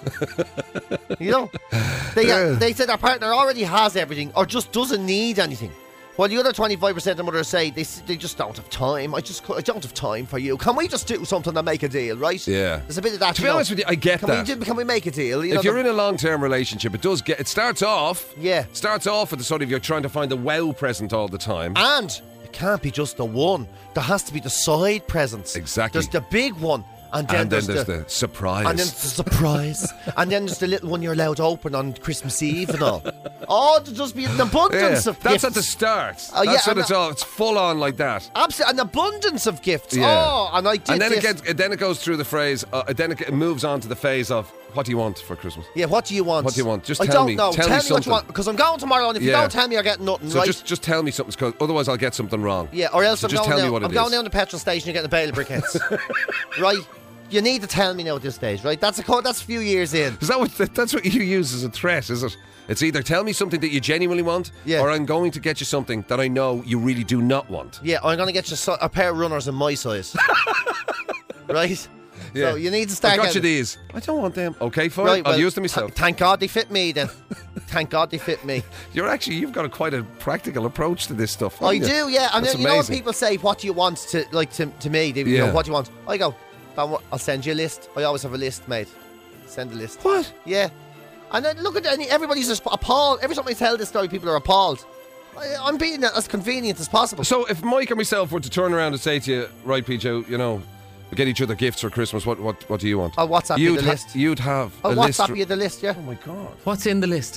You know, they say their partner already has everything or just doesn't need anything. Well, the other 25% of mothers say they just don't have time. I don't have time for you. Can we just do something to make a deal, right? Yeah. There's a bit of that. To be honest with you, I get that. Can we make a deal? If you're in a long-term relationship, it starts off. Yeah. Starts off with the sort of you're trying to find the wow present all the time. And it can't be just the one. There has to be the side presents. Exactly. There's the big one. And then there's the surprise. And then there's the surprise. And then there's the little one you're allowed to open on Christmas Eve and all. Oh, there'll just be an abundance of That's gifts. at the start. That's what it's all. It's full on like that. Absolutely, an abundance of gifts. Yeah. Oh, and I did And then this. then it goes through the phrase. Then it moves on to the phase of what do you want for Christmas? Yeah, what do you want? What do you want? Just I tell don't me. know. Tell me what you something. want, because I'm going tomorrow, and if you Yeah. don't tell me, you're getting nothing. So right? just tell me something, because otherwise I'll get something wrong. Yeah, or else So I'm just going tell me down. what it I'm going is. down to the petrol station and getting a bale of briquettes. Right? You need to tell me now at this stage, right? That's a few years in. Is that's what you use as a threat, is it? It's either tell me something that you genuinely want, Yeah. or I'm going to get you something that I know you really do not want. Yeah, I'm going to get you a pair of runners in my size. Right? Yeah. So you need to start I got getting... you these. I don't want them. Okay, fine. Right, I'll well, use them myself. Thank God they fit me then. Thank God they fit me. You've got quite a practical approach to this stuff. I haven't you? do, yeah. And That's then, you know when amazing. people say, what do you want to me? They, you Yeah. know, what do you want? I go, I'll send you a list. I always have a list, mate. Send a list. What? Yeah. And then look at everybody's just appalled. Every time I tell this story, people are appalled. I'm being as convenient as possible. So if Mike or myself were to turn around and say to you, right, PJ, you know, we get each other gifts for Christmas, what do you want? I'll WhatsApp you the list. You'd have I'll a list. WhatsApp you the list, yeah. Oh my God. What's in the list?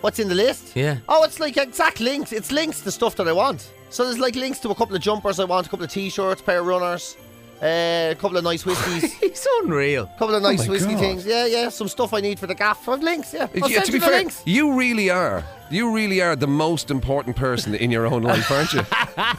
What's in the list? Yeah. Oh, it's like exact links. It's links to stuff that I want. So there's like links to a couple of jumpers I want, a couple of t-shirts, a pair of runners, a couple of nice whiskies. He's unreal. A couple of nice my whiskey God. things. Yeah. Some stuff I need for the gaff. I've links, yeah. I'll Yeah, send to you be the fair, links. you really are the most important person in your own life, aren't you?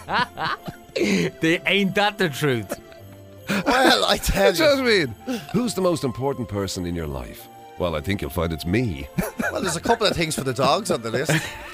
Ain't that the truth? Well, I tell That's what I you. mean. Who's the most important person in your life? Well, I think you'll find it's me. Well, there's a couple of things for the dogs on the list.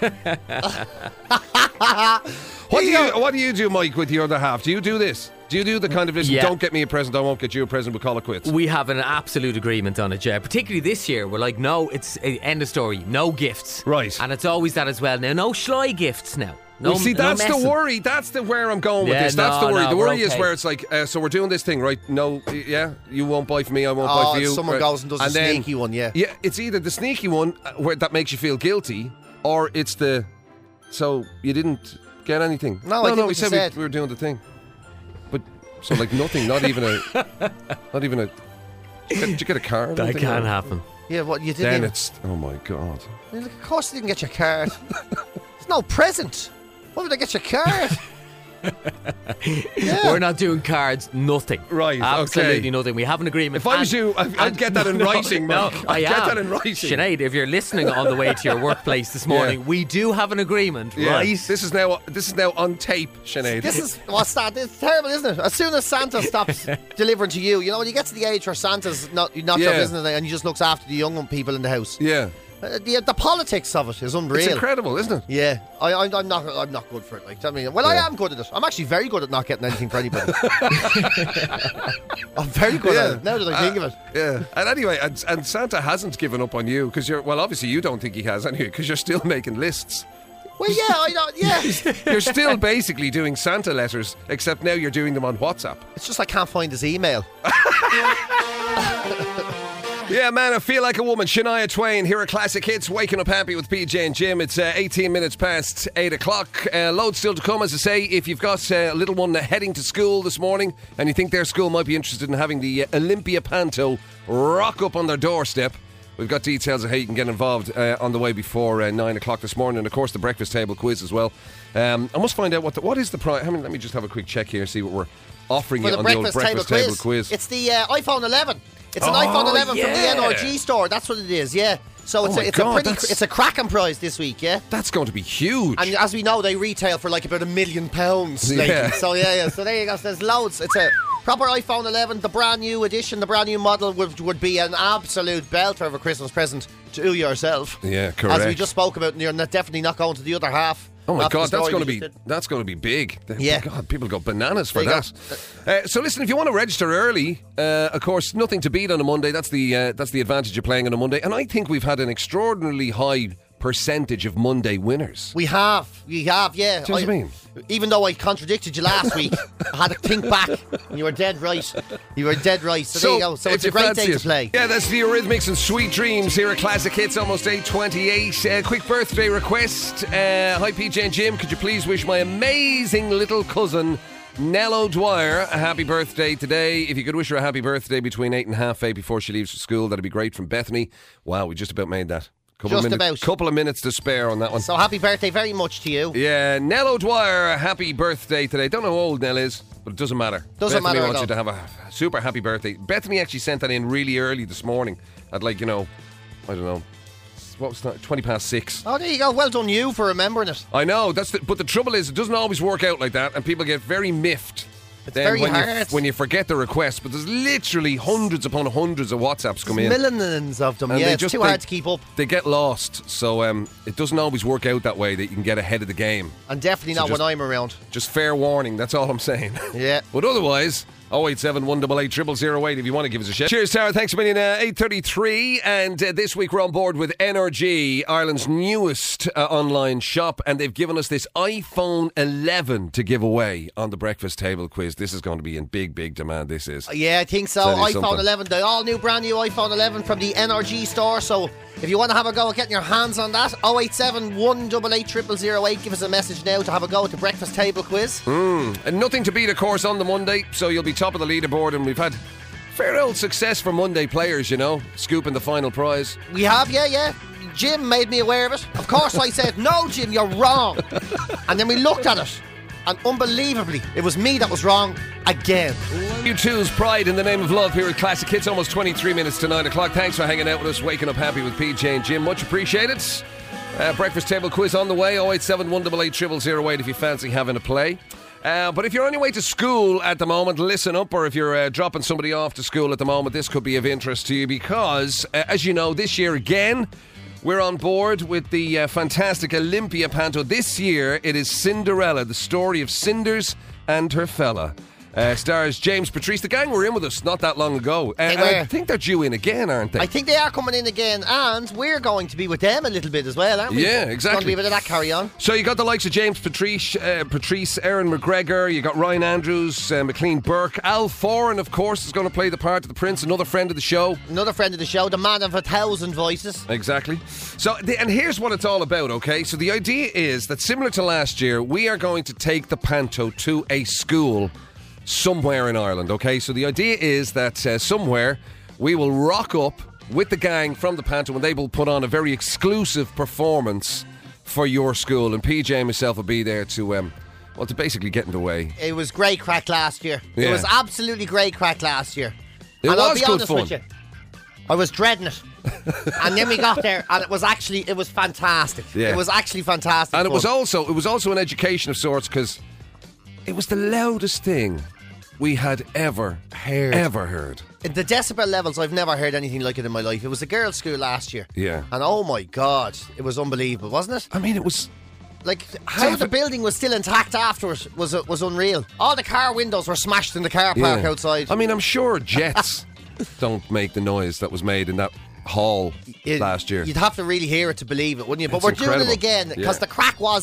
What do you do, Mike, with your other half? Do you do this? Do you do the kind of listen, Yeah. don't get me a present, I won't get you a present, we'll call it quits? We have an absolute agreement on it, yeah. Particularly this year, we're like, no, it's end of story. No gifts. Right. And it's always that as well. Now, no schly gifts now. No, Well, see, no that's the messing. worry. That's where I'm going with Yeah, this. That's no, the worry. no, The we're worry is okay. where it's like, so we're doing this thing, right? No, yeah, you won't buy for me, I won't Oh, buy for you. someone right? goes and does a then- sneaky one, yeah. Yeah, it's either the sneaky one where that makes you feel guilty, or it's the, so you didn't get anything. No, I get we what you said said. we were doing the thing. But, so like nothing, not even a, did you get a card? That can't happen. Yeah, what you didn't Then even... it's, oh my God. Of course you didn't get your card. There's no present. Why would I get your card? Yeah. We're not doing cards, nothing. Right, Absolutely okay. nothing. We have an agreement. If I was you, I'd get that in writing, No, Mark. I I'd get am. that in writing. Sinead, if you're listening on the way to your workplace this morning, we do have an agreement, Yeah. right? This is now on tape, Sinead. This is what's that? It's terrible, isn't it? As soon as Santa stops delivering to you, you know, when you get to the age where Santa's not your Yeah. business and he just looks after the young people in the house. Yeah. The politics of it is unreal. It's incredible, isn't it? Yeah, I'm not good for it. Like, I mean, well, I am good at it. I'm actually very good at not getting anything for anybody. I'm very good at it now that I think of it. Yeah. And anyway, and Santa hasn't given up on you because obviously you don't think he has anyway because you're still making lists. Well, yeah, I know. Yeah, You're still basically doing Santa letters, except now you're doing them on WhatsApp. it's just I can't find his email. Yeah, man, I feel like a woman. Shania Twain, here are classic hits. Waking up happy with PJ and Jim. It's 18 minutes past 8 o'clock. Loads still to come, as I say. If you've got a little one heading to school this morning and you think their school might be interested in having the Olympia Panto rock up on their doorstep, we've got details of how you can get involved on the way before 9 o'clock this morning. And, of course, the breakfast table quiz as well. I must find out what is the price. Let me just have a quick check here, see what we're offering For you the on the old breakfast table quiz. It's the iPhone 11. It's an iPhone 11 from the NRG store. That's what it is, yeah. So it's a cracking prize this week, yeah. That's going to be huge. And as we know, they retail for like about £1 million lately. Yeah. So yeah. So there you go. So there's loads. It's a proper iPhone 11, the brand new edition, the brand new model would be an absolute belter of a Christmas present to yourself. Yeah, correct. As we just spoke about, and you're definitely not going to the other half. Oh my After God, the that's story going to we be just did. that's going to be big. Yeah. God, people go bananas for There you that. So listen, if you want to register early, of course, nothing to beat on a Monday. That's the advantage of playing on a Monday. And I think we've had an extraordinarily high percentage of Monday winners. We have, yeah. Do you know what I mean? Even though I contradicted you last week, I had to think back, and you were dead right. So there you go. So if it's a you great fancy day it. to play. Yeah, that's the Eurythmics and Sweet Dreams here at Classic Hits, almost 8:28. Quick birthday request. Hi, PJ and Jim. Could you please wish my amazing little cousin, Nell O'Dwyer, a happy birthday today. If you could wish her a happy birthday between 8 and half 8 before she leaves for school, that'd be great. From Bethany. Wow, we just about made that. Couple of minutes to spare on that one. So happy birthday very much to you. Yeah, Nell O'Dwyer, happy birthday today. Don't know how old Nell is, but it doesn't matter. Doesn't Bethany matter wants at you to have a super happy birthday. Bethany actually sent that in really early this morning at I don't know, what was that? 20 past 6. Oh, there you go. Well done you for remembering it. I know, but the trouble is it doesn't always work out like that and people get very miffed. It's very hard. When you forget the request, but there's literally hundreds upon hundreds of WhatsApps come in. Millions of them. And Yeah, it's too hard to keep up. They get lost, so it doesn't always work out that way that you can get ahead of the game. And definitely not when I'm around. Just fair warning, that's all I'm saying. Yeah. But otherwise, 087 188 0008 if you want to give us a shout. Cheers, Tara. Thanks a million. 8:33, and this week we're on board with NRG, Ireland's newest online shop, and they've given us this iPhone 11 to give away on the breakfast table quiz. This is going to be in big demand. This is. Yeah, I think so. Tell you iPhone something. 11, the all new brand new iPhone 11 from the NRG store. So if you want to have a go at getting your hands on that, 087 188 0008. Give us a message now to have a go at the breakfast table quiz. And nothing to beat, of course, on the Monday, so you'll be top of the leaderboard, and we've had fair old success for Monday players, scooping the final prize. We have, yeah. Jim made me aware of it. Of course I said, no, Jim, you're wrong. And then we looked at it, and unbelievably, it was me that was wrong again. U2's Pride in the Name of Love here at Classic Hits, almost 23 minutes to 9 o'clock. Thanks for hanging out with us, waking up happy with PJ and Jim. Much appreciated. Breakfast table quiz on the way, 087 188 0008 if you fancy having a play. But if you're on your way to school at the moment, listen up, or if you're dropping somebody off to school at the moment, this could be of interest to you because, as you know, this year again, we're on board with the fantastic Olympia Panto. This year, it is Cinderella, the story of Cinders and her fella. Stars James Patrice. The gang were in with us not that long ago. I think they're due in again, aren't they? I think they are coming in again, and we're going to be with them a little bit as well, aren't we? Yeah, exactly. It's going to be a bit of that carry on. So you got the likes of James Patrice, Erin McGregor, you got Ryan Andrews, McLean Burke, Al Foran, of course, is going to play the part of the Prince, another friend of the show. The man of 1,000 voices. Exactly. So, and here's what it's all about, okay? So the idea is that, similar to last year, we are going to take the Panto to a school somewhere in Ireland, okay? So the idea is that somewhere we will rock up with the gang from the Panto and they will put on a very exclusive performance for your school, and PJ and myself will be there to to basically get in the way. It was great crack last year. Yeah. It was absolutely great crack last year. It and was I'll be good honest fun. with you, I was dreading it. And then we got there and it was fantastic. Yeah. It was actually fantastic. And fun. it was also an education of sorts, because it was the loudest thing we had ever heard. The decibel levels, I've never heard anything like it in my life. It was a girls' school last year. Yeah. And oh my God, it was unbelievable, wasn't it? I mean, it was... Like, how the building was still intact afterwards was unreal. All the car windows were smashed in the car park outside. I mean, I'm sure jets don't make the noise that was made in that hall last year. You'd have to really hear it to believe it, wouldn't you? But It's we're incredible. doing it again because the crack was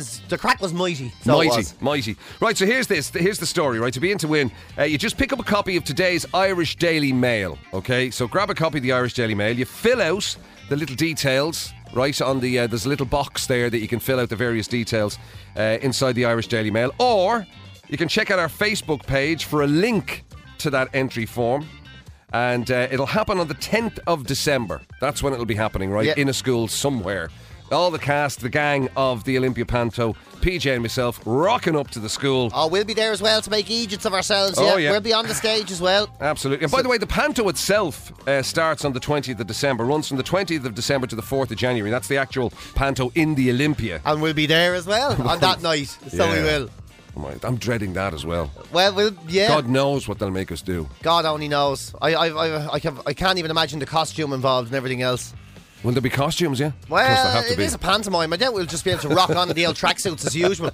mighty. So it was. Mighty. Right, so here's the story, right? To be in to win, you just pick up a copy of today's Irish Daily Mail, okay? So grab a copy of the Irish Daily Mail, you fill out the little details, right, on the, there's a little box there that you can fill out the various details inside the Irish Daily Mail, or you can check out our Facebook page for a link to that entry form. And it'll happen on the 10th of December. That's when it'll be happening, right? Yeah. In a school somewhere. All the cast, the gang of the Olympia Panto, PJ and myself, rocking up to the school. Oh, we'll be there as well to make Egypts of ourselves. Oh, yeah. We'll be on the stage as well. Absolutely. And by the way, the Panto itself starts on the 20th of December, runs from the 20th of December to the 4th of January. That's the actual Panto in the Olympia. And we'll be there as well on that night. So we will. I'm dreading that as well. Well, yeah. God knows what they'll make us do. God only knows. I can't even imagine the costume involved and everything else. Will there be costumes, yeah? Well, it is a pantomime. I doubt we'll just be able to rock on in the old tracksuits as usual.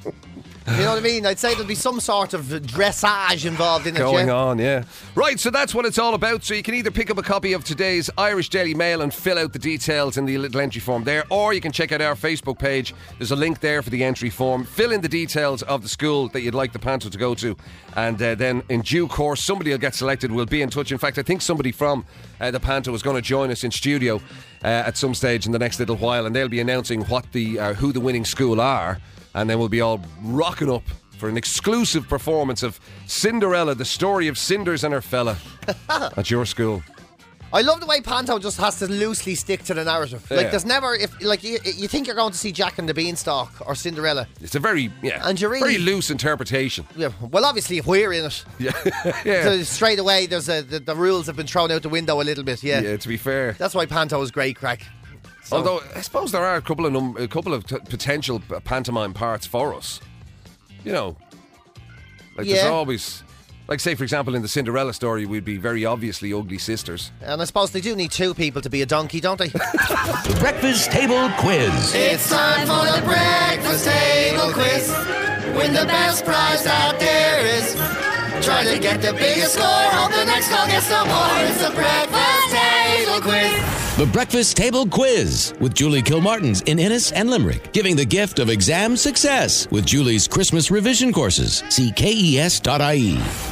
You know what I mean? I'd say there'll be some sort of dressage involved in it. Going on, yeah. Right, so that's what it's all about. So you can either pick up a copy of today's Irish Daily Mail and fill out the details in the little entry form there, or you can check out our Facebook page. There's a link there for the entry form. Fill in the details of the school that you'd like the Panto to go to, and then in due course somebody will get selected. We'll be in touch. In fact, I think somebody from the Panto is going to join us in studio at some stage in the next little while, and they'll be announcing what who the winning school are. And then we'll be all rocking up for an exclusive performance of Cinderella, the story of Cinders and her fella at your school. I love the way Panto just has to loosely stick to the narrative. Yeah. Like, there's never, you think you're going to see Jack and the Beanstalk or Cinderella. It's a very, very loose interpretation. Yeah. Well, obviously, if we're in it, so straight away, there's the rules have been thrown out the window a little bit. Yeah. Yeah, to be fair. That's why Panto is great crack. So. Although, I suppose there are a couple of potential pantomime parts for us. You know, like there's always, like say for example in the Cinderella story, we'd be very obviously ugly sisters. And I suppose they do need two people to be a donkey, don't they? The Breakfast Table Quiz. It's time for the Breakfast Table Quiz. Win the best prize out there is. Try to get the biggest score. Hope the next call gets no more. It's the Breakfast Table Quiz. The Breakfast Table Quiz with Julie Kilmartins in Ennis and Limerick, giving the gift of exam success with Julie's Christmas revision courses. See KES.ie.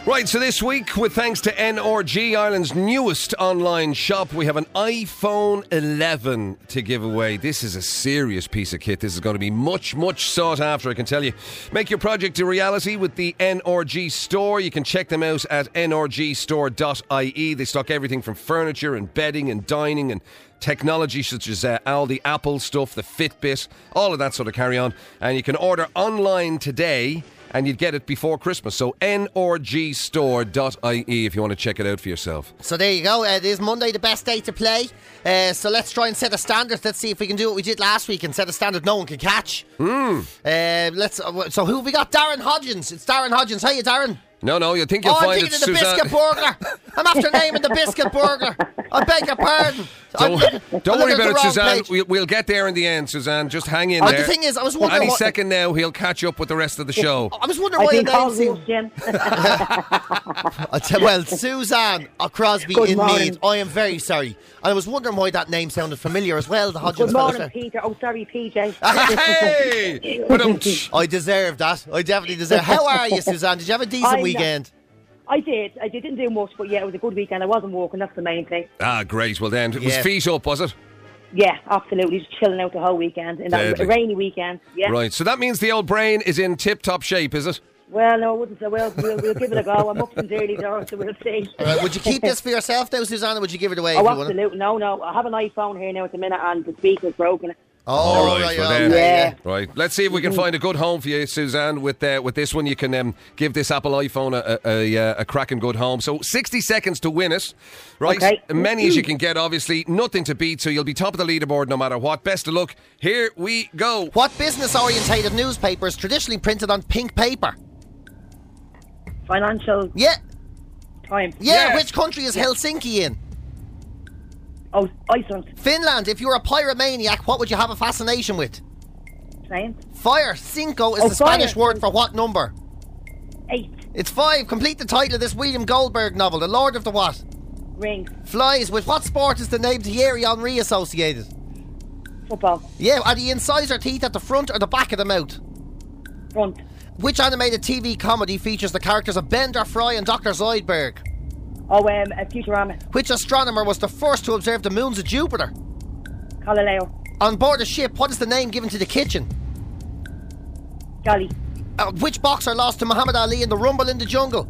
Right, so this week, with thanks to NRG, Ireland's newest online shop, we have an iPhone 11 to give away. This is a serious piece of kit. This is going to be much, much sought after, I can tell you. Make your project a reality with the NRG store. You can check them out at nrgstore.ie. They stock everything from furniture and bedding and dining and technology such as all the Apple stuff, the Fitbit, all of that sort of carry on. And you can order online today, and you'd get it before Christmas. So nrgstore.ie if you want to check it out for yourself. So there you go. It is Monday, the best day to play. So let's try and set a standard. Let's see if we can do what we did last week and set a standard no one can catch. Hmm. So who have we got? Darren Hodgins. It's Darren Hodgins. Hiya, Darren. No, you think you'll find I'm it, thinking of the Suzanne. biscuit burglar. I'm after naming the biscuit burglar. I beg your pardon. Don't worry about it, Suzanne. We'll get there in the end, Suzanne. Just hang in there. The thing is, I was wondering any second now, he'll catch up with the rest of the show. I was wondering why the name seemed... Jim. Well, Suzanne Crosby Good in morning. Meath. I am very sorry. And I was wondering why that name sounded familiar as well. The Hodgins Good morning, fella. Peter. Oh, sorry, PJ. Hey! I deserve that. I definitely deserve. How are you, Suzanne? Did you have a decent weekend? I did. I didn't do much, but yeah, it was a good weekend. I wasn't walking. That's the main thing. Ah, great. Well then, it was Yeah. feet up, was it? Yeah, absolutely. Just chilling out the whole weekend in that Deadly. rainy weekend. Yeah. Right. So that means the old brain is in tip-top shape, is it? Well, no, I wouldn't say. Well, we'll give it a go. I'm up since early doors, so we'll see. All right, would you keep this for yourself now, Suzanne, or would you give it away Oh, if you want it? absolutely. No. I have an iPhone here now at the minute, and the speaker's broken. Oh, All right, well okay, then. Yeah. Right. Let's see if we can find a good home for you, Suzanne. With this one, you can give this Apple iPhone a cracking good home. So 60 seconds to win it. Right. Okay. Many as you can get, obviously. Nothing to beat, so you'll be top of the leaderboard no matter what. Best of luck. Here we go. What business-orientated newspaper is traditionally printed on pink paper? Financial Yeah. Times. Yeah, which country is Helsinki in? Oh, Iceland. Finland. If you're a pyromaniac, what would you have a fascination with? Science. Fire. Cinco is Oh, the Spanish fire. word for what number? 8. It's 5. Complete the title of this William Goldberg novel, The Lord of the what? Rings. Flies. With what sport is the name Thierry Henry associated? Football. Yeah, are the incisor teeth at the front or the back of the mouth? Front. Which animated TV comedy features the characters of Bender, Fry and Dr. Zoidberg? Oh, Futurama. Which astronomer was the first to observe the moons of Jupiter? Galileo. On board a ship, what is the name given to the kitchen? Galley. Which boxer lost to Muhammad Ali in the Rumble in the Jungle?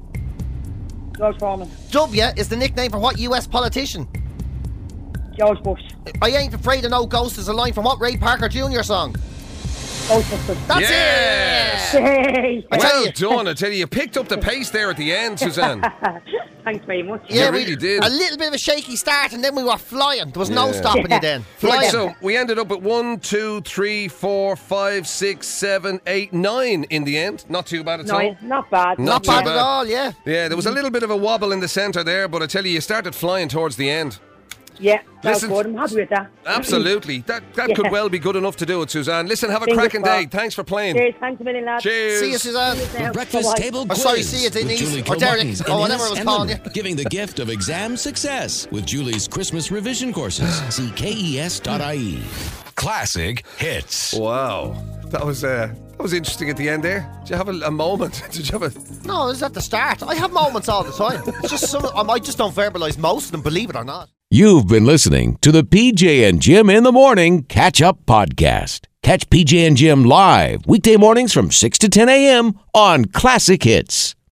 George Foreman. W is the nickname for what US politician? George Bush. I ain't afraid of no ghost is a line from what Ray Parker Jr. song? Ghostbusters. That's Yes. it! Hey. I tell Well you. done. I tell you picked up the pace there at the end, Suzanne. Thanks very much. You we really did. A little bit of a shaky start and then we were flying. There was no Yeah. stopping you then. Right, Flying. so we ended up at 1, 2, 3, 4, 5, 6, 7, 8, 9 in the end. Not too bad at all. No, not bad. Not Not bad too at bad. all, yeah. Yeah, there was a little bit of a wobble in the centre there, but I tell you started flying towards the end. Yeah, that's Listen- good. I'm happy with that. Absolutely. That could well be good enough to do it, Suzanne. Listen, have a Fingers cracking day. crossed. Thanks for playing. Cheers. Thanks a million, lads. Cheers. See you, Suzanne. The Breakfast Bye-bye. Table Oh, Quiz sorry, see you, with Denise. Julie Or Derek. Kilmartin Oh, and whatever I Innes was calling you. Emmerich, giving the gift of exam success with Julie's Christmas revision courses. See KES.ie. Classic hits. Wow. That was interesting at the end there. Did you have a moment? Did you have a... No, it was at the start. I have moments all the time. It's just some. I just don't verbalise most of them, believe it or not. You've been listening to the PJ and Jim in the Morning Catch Up Podcast. Catch PJ and Jim live weekday mornings from 6 to 10 a.m. on Classic Hits.